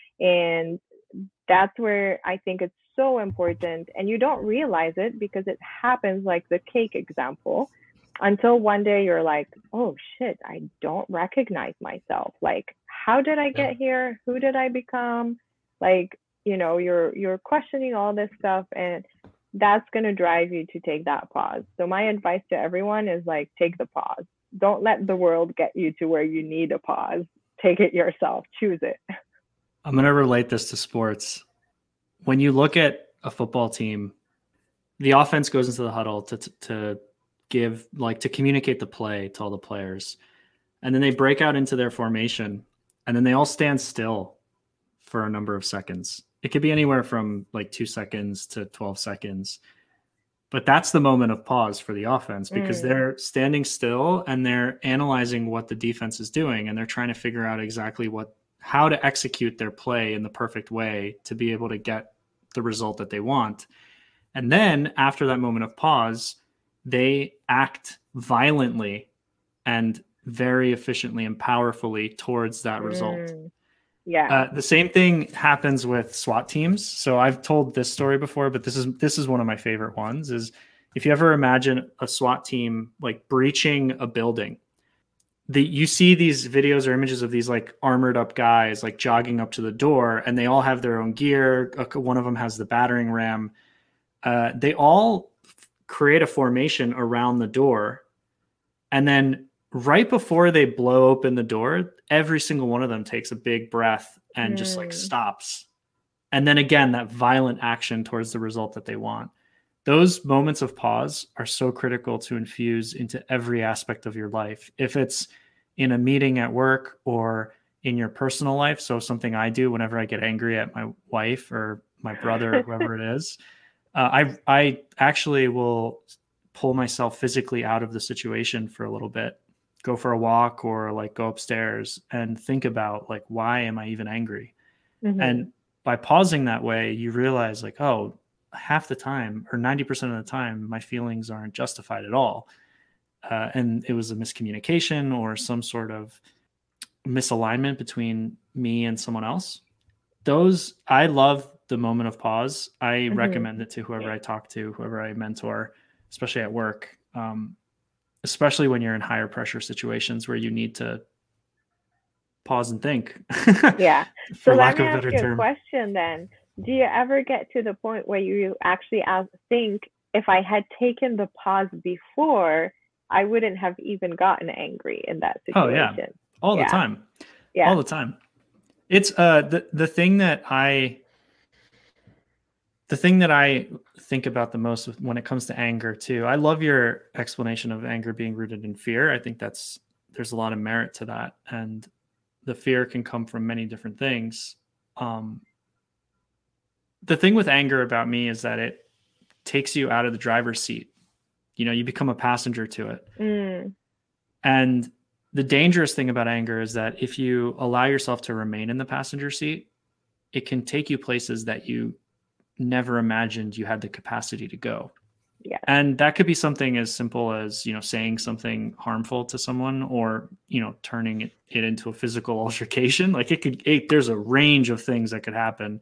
And that's where I think it's so important. And you don't realize it because it happens, like the cake example, until one day you're like, oh shit, I don't recognize myself. Like, how did I get here? Who did I become? Like, you know, you're you're questioning all this stuff, and that's going to drive you to take that pause. So my advice to everyone is like, take the pause. Don't let the world get you to where you need a pause. Take it yourself. Choose it. I'm going to relate this to sports. When you look at a football team, the offense goes into the huddle to, to, to give, like, to communicate the play to all the players. And then they break out into their formation, and then they all stand still for a number of seconds. It could be anywhere from like two seconds to twelve seconds. But that's the moment of pause for the offense, because mm. they're standing still and they're analyzing what the defense is doing, and they're trying to figure out exactly what, how to execute their play in the perfect way to be able to get the result that they want. And then after that moment of pause, they act violently and very efficiently and powerfully towards that mm. result. Yeah. Uh, the same thing happens with SWAT teams. So I've told this story before, but this is this is one of my favorite ones. Is if you ever imagine a SWAT team like breaching a building, the you see these videos or images of these like armored up guys like jogging up to the door, and they all have their own gear. One of them has the battering ram. Uh, they all create a formation around the door, and then right before they blow open the door, every single one of them takes a big breath and mm. just like stops. And then again, that violent action towards the result that they want. Those moments of pause are so critical to infuse into every aspect of your life. If it's in a meeting at work or in your personal life. So something I do whenever I get angry at my wife or my brother or whoever it is, Uh, I I actually will pull myself physically out of the situation for a little bit, go for a walk or like go upstairs and think about like, why am I even angry? Mm-hmm. And by pausing that way, you realize like, oh, half the time or ninety percent of the time, my feelings aren't justified at all. Uh, and it was a miscommunication or some sort of misalignment between me and someone else. Those, I love the moment of pause. I mm-hmm. recommend it to whoever I talk to, whoever I mentor, especially at work, um, especially when you're in higher pressure situations where you need to pause and think. Yeah. For so lack let me of a better ask you term. a question then. Do you ever get to the point where you actually ask, think, if I had taken the pause before, I wouldn't have even gotten angry in that situation? Oh, yeah. All yeah. the time. Yeah. All the time. It's uh the, the thing that I the thing that I think about the most when it comes to anger too. I love your explanation of anger being rooted in fear. I think that's there's a lot of merit to that. And the fear can come from many different things. Um, the thing with anger about me is that it takes you out of the driver's seat. You know, you become a passenger to it. Mm. And the dangerous thing about anger is that if you allow yourself to remain in the passenger seat, it can take you places that you never imagined you had the capacity to go. Yeah. And that could be something as simple as, you know, saying something harmful to someone or, you know, turning it, it into a physical altercation. Like it could, it, there's a range of things that could happen.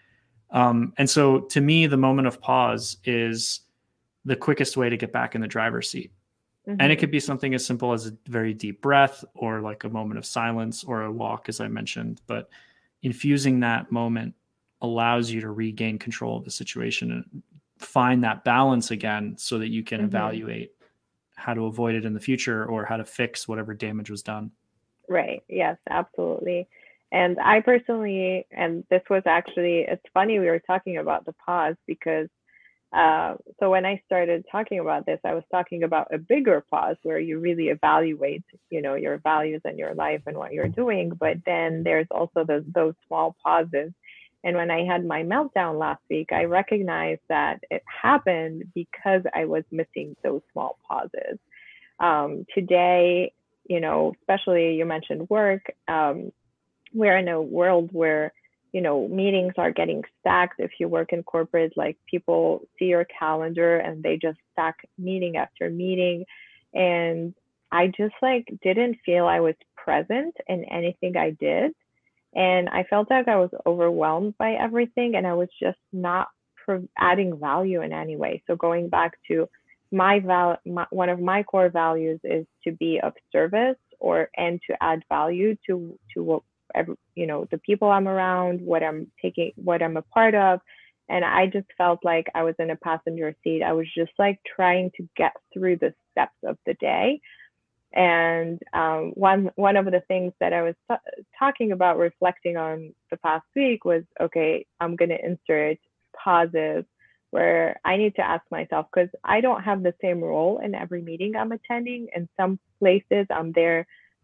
Um, and so to me, the moment of pause is the quickest way to get back in the driver's seat. Mm-hmm. And it could be something as simple as a very deep breath or like a moment of silence or a walk, as I mentioned. But infusing that moment allows you to regain control of the situation and find that balance again so that you can mm-hmm. evaluate how to avoid it in the future or how to fix whatever damage was done. Right. Yes, absolutely. And I personally, and this was actually, it's funny we were talking about the pause because Uh, so when I started talking about this, I was talking about a bigger pause where you really evaluate, you know, your values and your life and what you're doing. But then there's also those, those small pauses. And when I had my meltdown last week, I recognized that it happened because I was missing those small pauses. Um, today, you know, especially you mentioned work, um, we're in a world where you know, meetings are getting stacked. If you work in corporate, like people see your calendar and they just stack meeting after meeting. And I just like didn't feel I was present in anything I did. And I felt like I was overwhelmed by everything and I was just not pro- adding value in any way. So going back to my val, my, one of my core values is to be of service or and to add value to to what Every, you know, the people I'm around, what I'm taking, what I'm a part of. And I just felt like I was in a passenger seat. I was just like trying to get through the steps of the day. And um, one, one of the things that I was t- talking about reflecting on the past week was, okay, I'm going to insert pauses where I need to ask myself, because I don't have the same role in every meeting I'm attending. In some places I'm there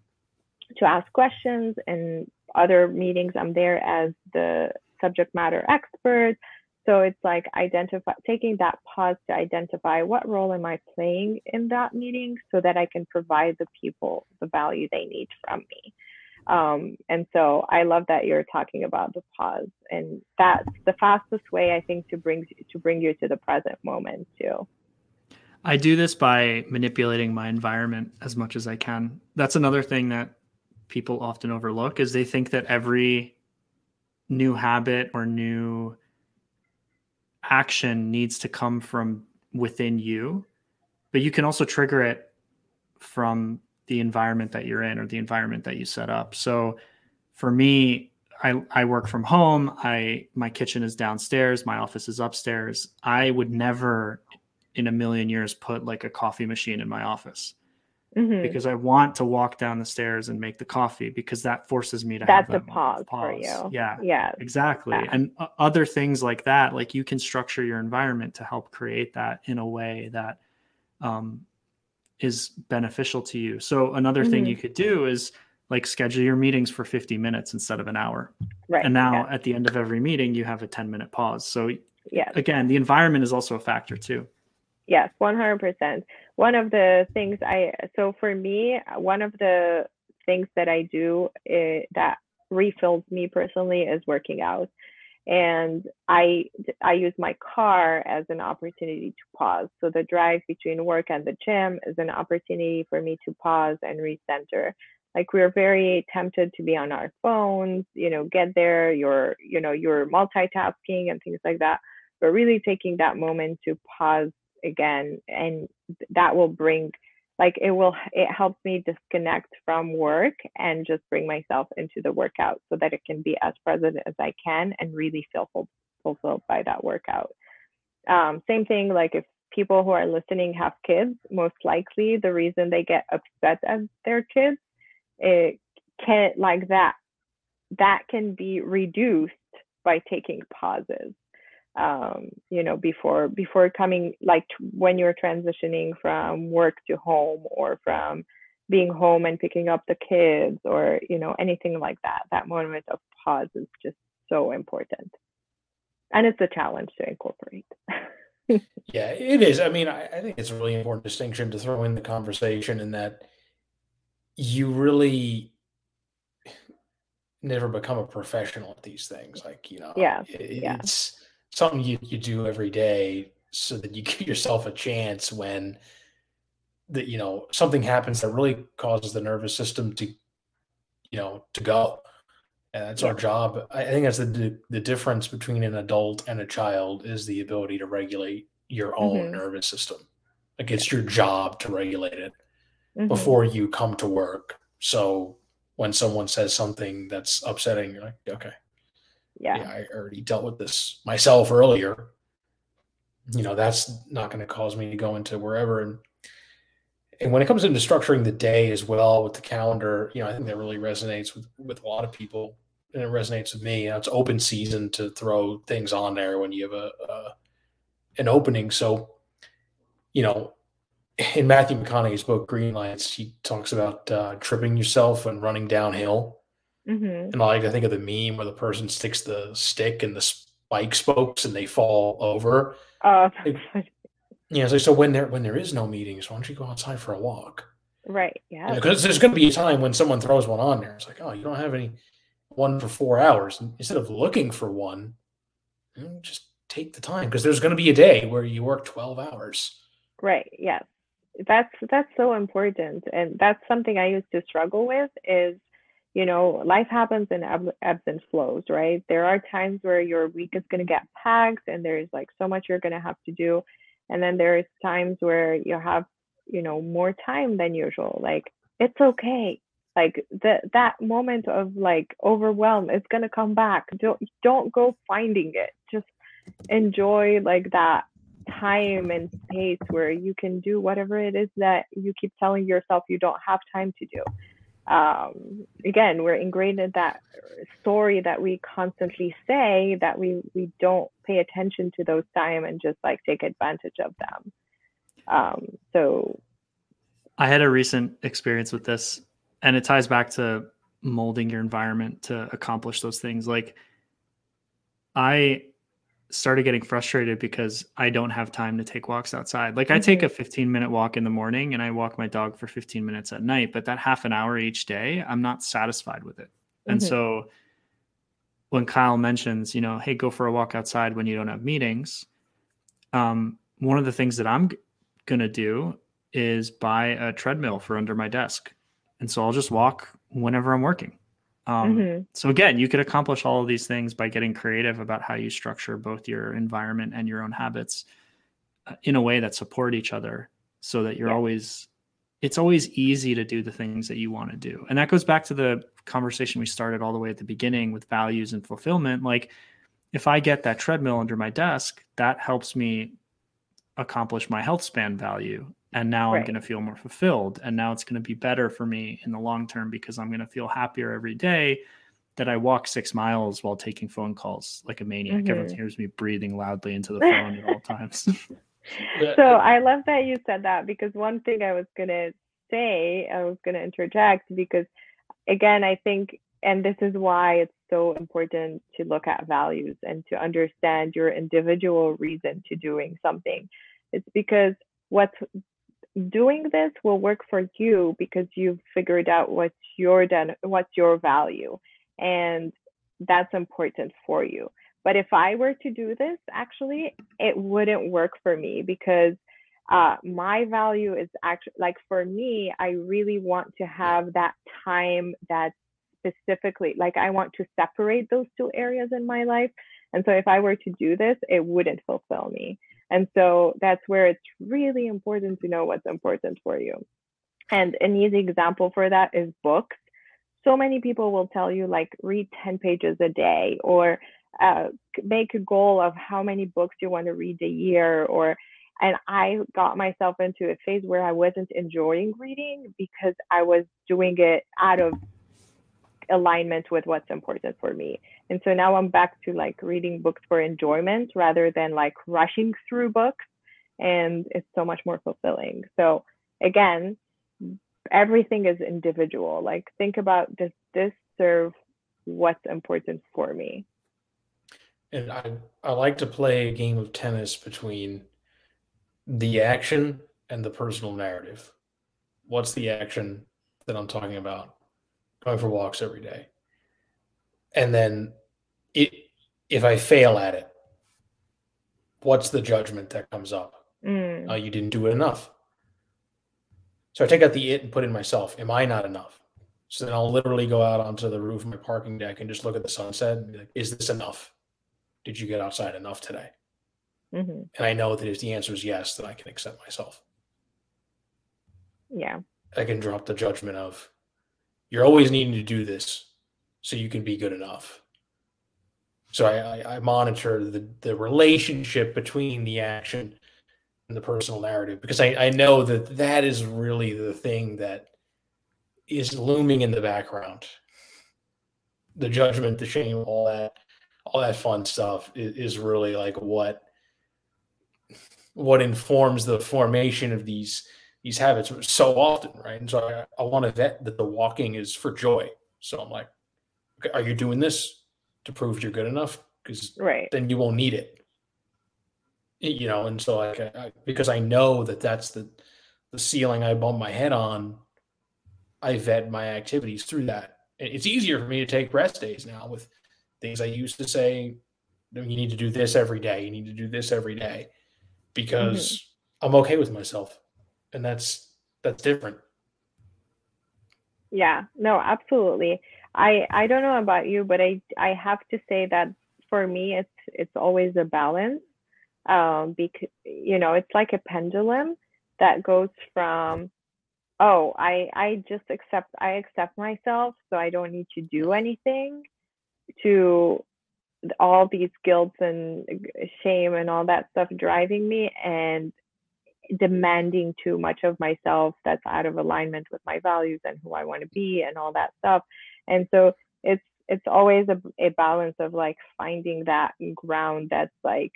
to ask questions, and other meetings I'm there as the subject matter expert. So it's like identify taking that pause to identify what role am I playing in that meeting so that I can provide the people the value they need from me. Um, and so I love that you're talking about the pause, and that's the fastest way I think to bring to bring you to the present moment too. I do this by manipulating my environment as much as I can. That's another thing that people often overlook is they think that every new habit or new action needs to come from within you, but you can also trigger it from the environment that you're in or the environment that you set up. So for me, I, I work from home. I, my kitchen is downstairs. My office is upstairs. I would never in a million years put like a coffee machine in my office. Mm-hmm. Because I want to walk down the stairs and make the coffee because that forces me to That's have that a pause, pause for you. Yeah, yeah, exactly. Yeah. And uh, other things like that, like you can structure your environment to help create that in a way that um, is beneficial to you. So another mm-hmm. thing you could do is like schedule your meetings for fifty minutes instead of an hour. Right. And now yeah. at the end of every meeting, you have a ten minute pause. So yes. again, the environment is also a factor too. Yes, one hundred percent. One of the things I, so for me, one of the things that I do is, that refills me personally, is working out. And I, I use my car as an opportunity to pause. So the drive between work and the gym is an opportunity for me to pause and recenter. Like, we're very tempted to be on our phones, you know, get there, you're, you know, you're multitasking and things like that. But really taking that moment to pause again, and that will bring, like, it will, it helps me disconnect from work and just bring myself into the workout so that it can be as present as I can and really feel full, fulfilled by that workout. Um, same thing, like, if people who are listening have kids, most likely the reason they get upset at their kids, it can, like, that, that can be reduced by taking pauses. Um, you know, before before coming, like, t- when you're transitioning from work to home, or from being home and picking up the kids, or, you know, anything like that, that moment of pause is just so important. And it's a challenge to incorporate. Yeah, it is. I mean, I, I think it's a really important distinction to throw in the conversation, in that you really never become a professional at these things. Like, you know, Yeah, it, yeah. it's something you, you do every day so that you give yourself a chance when that, you know, something happens that really causes the nervous system to, you know, to go. And that's Yeah. our job. I I think that's the the difference between an adult and a child, is the ability to regulate your own Mhm. nervous system. Like, it's your job to regulate it Mhm. before you come to work. So when someone says something that's upsetting, you're like, okay, yeah, Yeah. I already dealt with this myself earlier. You know, that's not going to cause me to go into wherever. And and when it comes into structuring the day as well with the calendar, you know, I think that really resonates with with a lot of people, and it resonates with me. You know, it's open season to throw things on there when you have a, a an opening. So, you know, in Matthew McConaughey's book Green Lights, he talks about uh, tripping yourself and running downhill. Mhm. And I like to think of the meme where the person sticks the stick in the spike spokes and they fall over. Oh, Like, yeah, so, so when there when there is no meetings, why don't you go outside for a walk? right. You Yeah. know, because there's going to be a time when someone throws one on there. It's like, oh, you don't have any one for four hours. And instead of looking for one, you know, just take the time, because there's going to be a day where you work twelve hours. Right. Yes. That's that's so important, and that's something I used to struggle with. Is, you know, life happens in ebb- ebbs and flows, right? There are times where your week is going to get packed, and there's like so much you're going to have to do, and then there's times where you have, you know, more time than usual. Like, it's okay. Like, the that moment of, like, overwhelm is going to come back. Don't don't go finding it. Just enjoy, like, that time and space where you can do whatever it is that you keep telling yourself you don't have time to do. Um, again, we're ingrained in that story that we constantly say, that we we don't pay attention to those time and just, like, take advantage of them. Um, so I had a recent experience with this, and it ties back to molding your environment to accomplish those things. Like, I started getting frustrated because I don't have time to take walks outside. Like, I take mhm, a fifteen minute walk in the morning and I walk my dog for fifteen minutes at night, but that half an hour each day, I'm not satisfied with it. And mhm, so when Kyle mentions, you know, hey, go for a walk outside when you don't have meetings, um, one of the things that I'm g- going to do is buy a treadmill for under my desk. And so I'll just walk whenever I'm working. Um, mhm, so again, you could accomplish all of these things by getting creative about how you structure both your environment and your own habits uh, in a way that support each other, so that you're yeah, always, it's always easy to do the things that you want to do. And that goes back to the conversation we started all the way at the beginning with values and fulfillment. Like, if I get that treadmill under my desk, that helps me accomplish my health span value. And now I'm right, going to feel more fulfilled. And now it's going to be better for me in the long term, because I'm going to feel happier every day that I walk six miles while taking phone calls like a maniac. Everyone mhm. hears me breathing loudly into the phone at all times. So I love that you said that, because one thing I was gonna say, I was gonna interject, because again, I think, and this is why it's so important to look at values and to understand your individual reason to doing something. It's because what's doing this will work for you because you've figured out what's your what's your value, and that's important for you. But if I were to do this, actually, it wouldn't work for me because uh, my value is actually, like, for me, I really want to have that time that specifically, like, I want to separate those two areas in my life. And so if I were to do this, it wouldn't fulfill me. And so that's where it's really important to know what's important for you. And an easy example for that is books. So many people will tell you, like, read ten pages a day, or uh, make a goal of how many books you want to read a year. Or, and I got myself into a phase where I wasn't enjoying reading because I was doing it out of alignment with what's important for me. And so now I'm back to, like, reading books for enjoyment rather than, like, rushing through books, and it's so much more fulfilling. So again, everything is individual. Like, think about, does this serve what's important for me? And I, I like to play a game of tennis between the action and the personal narrative. What's the action that I'm talking about? Going for walks every day. And then it, if I fail at it, what's the judgment that comes up? Mm. Uh, you didn't do it enough. So I take out the it and put in myself. Am I not enough? So then I'll literally go out onto the roof of my parking deck and just look at the sunset and be like, is this enough? Did you get outside enough today? Mm-hmm. And I know that if the answer is yes, then I can accept myself. Yeah. I can drop the judgment of, you're always needing to do this so you can be good enough. So I, I, I monitor the, the relationship between the action and the personal narrative, because I, I know that that is really the thing that is looming in the background. The judgment, the shame, all that, all that fun stuff is, is really like what what informs the formation of these these habits so often, right? And so I, I want to vet that the walking is for joy. So I'm like, okay, are you doing this to prove you're good enough? Because right. then you won't need it, you know. And so like, I, because I know that that's the the ceiling I bump my head on, I vet my activities through that. It's easier for me to take rest days now with things I used to say, you need to do this every day. You need to do this every day, because mm-hmm. I'm okay with myself. And that's, that's different. Yeah, no, absolutely. I, I don't know about you, but I, I have to say that for me, it's, it's always a balance. Um, because, you know, it's like a pendulum that goes from, oh, I, I just accept, I accept myself, so I don't need to do anything, to all these guilts and shame and all that stuff driving me and demanding too much of myself that's out of alignment with my values and who I want to be and all that stuff. And so it's, it's always a, a balance of, like, finding that ground that's like,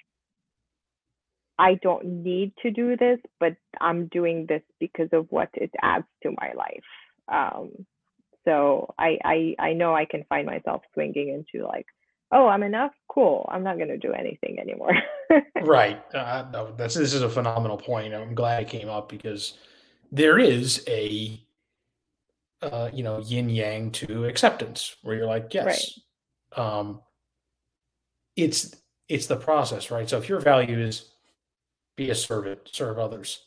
I don't need to do this, but I'm doing this because of what it adds to my life. Um, so I, I, I know I can find myself swinging into, like, oh, I'm enough. Cool. I'm not going to do anything anymore. Right. Uh, no, that's, this is a phenomenal point. I'm glad it came up, because there is a, uh, you know, yin yang to acceptance, where you're like, yes, right. um, it's, it's the process, right? So if your value is be a servant, serve others,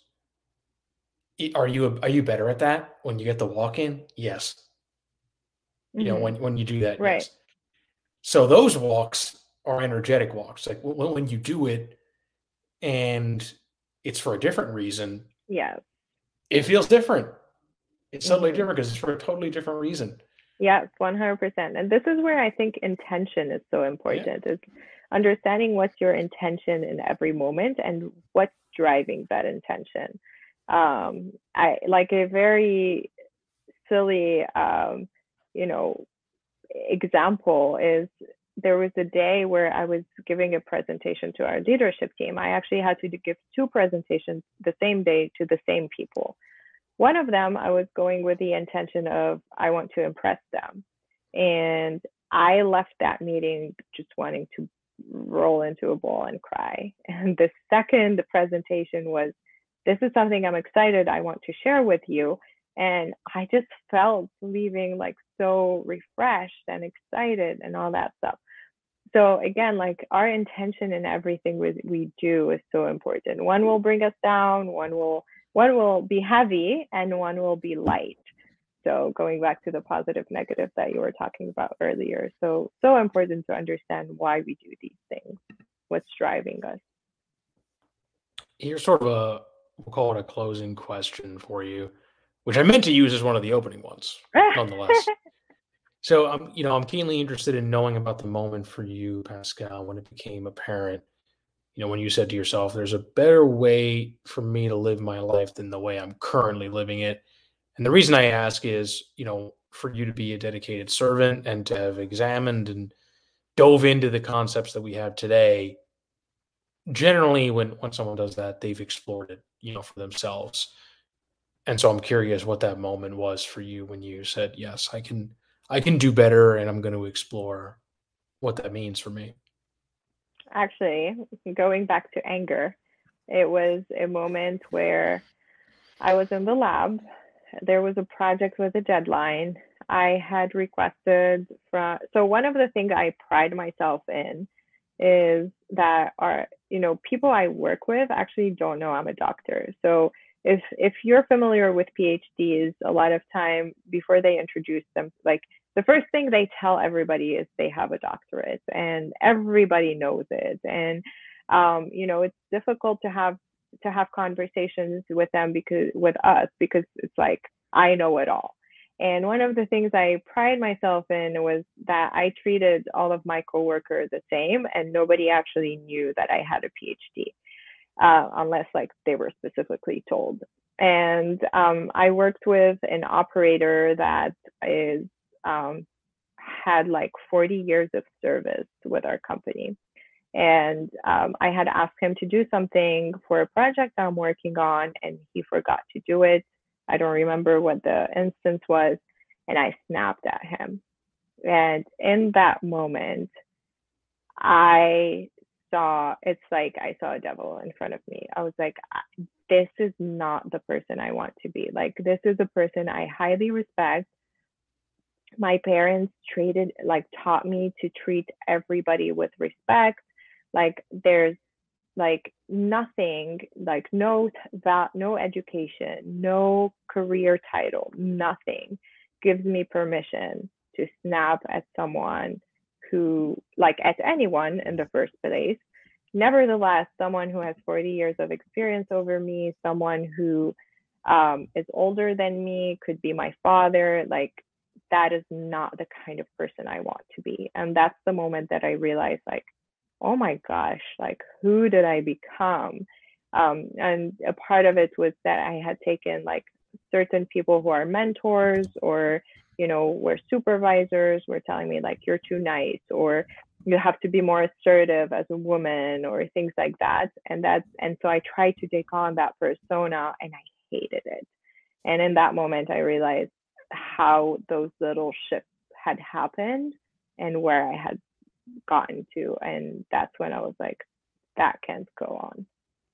are you, are you better at that when you get the walk in? Yes. Mm-hmm. You know, when, when you do that, right. Yes. So those walks are energetic walks. Like when, when you do it and it's for a different reason, yeah, it feels different. It's totally mm-hmm. different because it's for a totally different reason. Yeah, one hundred percent. And this is where I think intention is so important, yeah. is understanding what's your intention in every moment and what's driving that intention. Um, I like a very silly, um, you know, example is, there was a day where I was giving a presentation to our leadership team. I actually had to give two presentations the same day to the same people. One of them, I was going with the intention of, I want to impress them. And I left that meeting just wanting to roll into a ball and cry. And the second the presentation was, this is something I'm excited, I want to share with you. And I just felt leaving like so refreshed and excited and all that stuff. So again, like our intention in everything we, we do is so important. One will bring us down, one will one will be heavy, and one will be light. So going back to the positive, negative that you were talking about earlier. So, so important to understand why we do these things, what's driving us. Here's sort of a, we'll call it a closing question for you, which I meant to use as one of the opening ones, nonetheless. So, I'm, you know, I'm keenly interested in knowing about the moment for you, Pascal, when it became apparent, you know, when you said to yourself, there's a better way for me to live my life than the way I'm currently living it. And the reason I ask is, you know, for you to be a dedicated servant and to have examined and dove into the concepts that we have today, generally when, when someone does that, they've explored it, you know, for themselves. And so I'm curious what that moment was for you when you said, yes, I can, I can do better, and I'm going to explore what that means for me. Actually, going back to anger, it was a moment where I was in the lab. There was a project with a deadline. I had requested from, so one of the things I pride myself in is that our, you know, people I work with actually don't know I'm a doctor. So if if you're familiar with PhDs, a lot of time before they introduce them, like the first thing they tell everybody is they have a doctorate, and everybody knows it. And um, you know, it's difficult to have to have conversations with them because with us because it's like I know it all. And one of the things I pride myself in was that I treated all of my coworkers the same, and nobody actually knew that I had a PhD, uh, unless like they were specifically told. And um, I worked with an operator that is um, had like forty years of service with our company. And um, I had asked him to do something for a project I'm working on, and he forgot to do it. I don't remember what the instance was, and I snapped at him. And in that moment, I saw, it's like I saw a devil in front of me. I was like, this is not the person I want to be. Like, this is a person I highly respect. My parents treated, like, taught me to treat everybody with respect. Like, there's like nothing, like no that no education, no career title, nothing gives me permission to snap at someone who, like at anyone in the first place. Nevertheless, someone who has forty years of experience over me, someone who um, is older than me, could be my father, like that is not the kind of person I want to be. And that's the moment that I realized, like, oh my gosh, like who did I become? Um, and a part of it was that I had taken like certain people who are mentors or, you know, were supervisors were telling me like, you're too nice, or you have to be more assertive as a woman, or things like that. And that's, and so I tried to take on that persona, and I hated it. And in that moment, I realized how those little shifts had happened and where I had gotten to. And that's when I was like, that can't go on.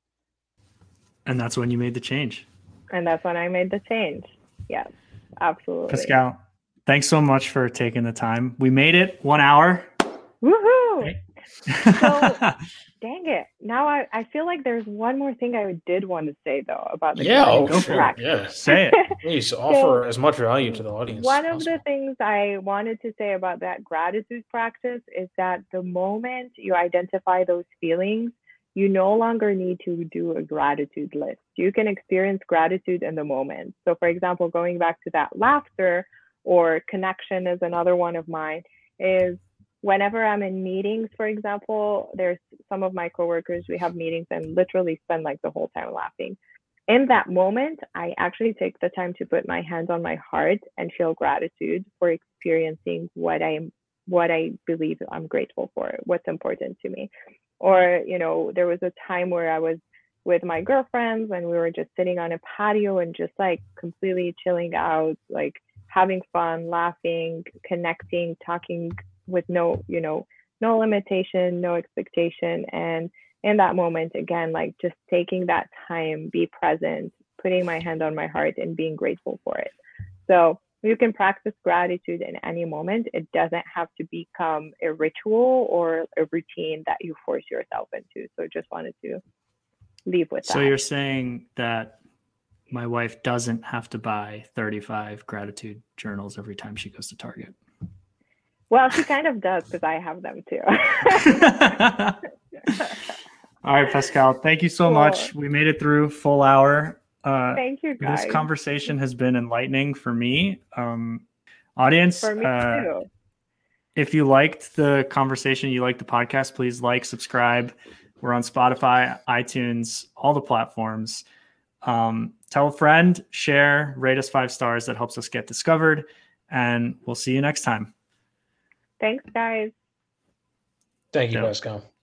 And that's when you made the change. And that's when I made the change. Yes, absolutely. Pascal, thanks so much for taking the time. We made it one hour. Woohoo! Okay. So, dang it. Now I, I feel like there's one more thing I did want to say though about the yeah, oh, sure. practice. Yeah, say it. Please offer so, as much value to the audience. One of the things I wanted to say about that gratitude practice is that the moment you identify those feelings, you no longer need to do a gratitude list. You can experience gratitude in the moment. So for example, going back to that laughter or connection is another one of mine, is whenever I'm in meetings, for example, there's some of my coworkers, we have meetings and literally spend like the whole time laughing. In that moment, I actually take the time to put my hand on my heart and feel gratitude for experiencing what I what I believe I'm grateful for, what's important to me. Or, you know, there was a time where I was with my girlfriends and we were just sitting on a patio and just like completely chilling out, like having fun, laughing, connecting, talking with no, you know, no limitation, no expectation. And in that moment, again, like just taking that time, be present, putting my hand on my heart and being grateful for it. So you can practice gratitude in any moment. It doesn't have to become a ritual or a routine that you force yourself into. So just wanted to leave with that. So you're saying that my wife doesn't have to buy thirty-five gratitude journals every time she goes to Target. Well, she kind of does because I have them too. All right, Pascale, thank you so cool. much. We made it through full hour. Uh, thank you, guys. This conversation has been enlightening for me. Um, audience, for me uh, too. If you liked the conversation, you liked the podcast, please like, subscribe. We're on Spotify, iTunes, all the platforms. Um, tell a friend, share, rate us five stars. That helps us get discovered. And we'll see you next time. Thanks, guys. Thank you, Pascale.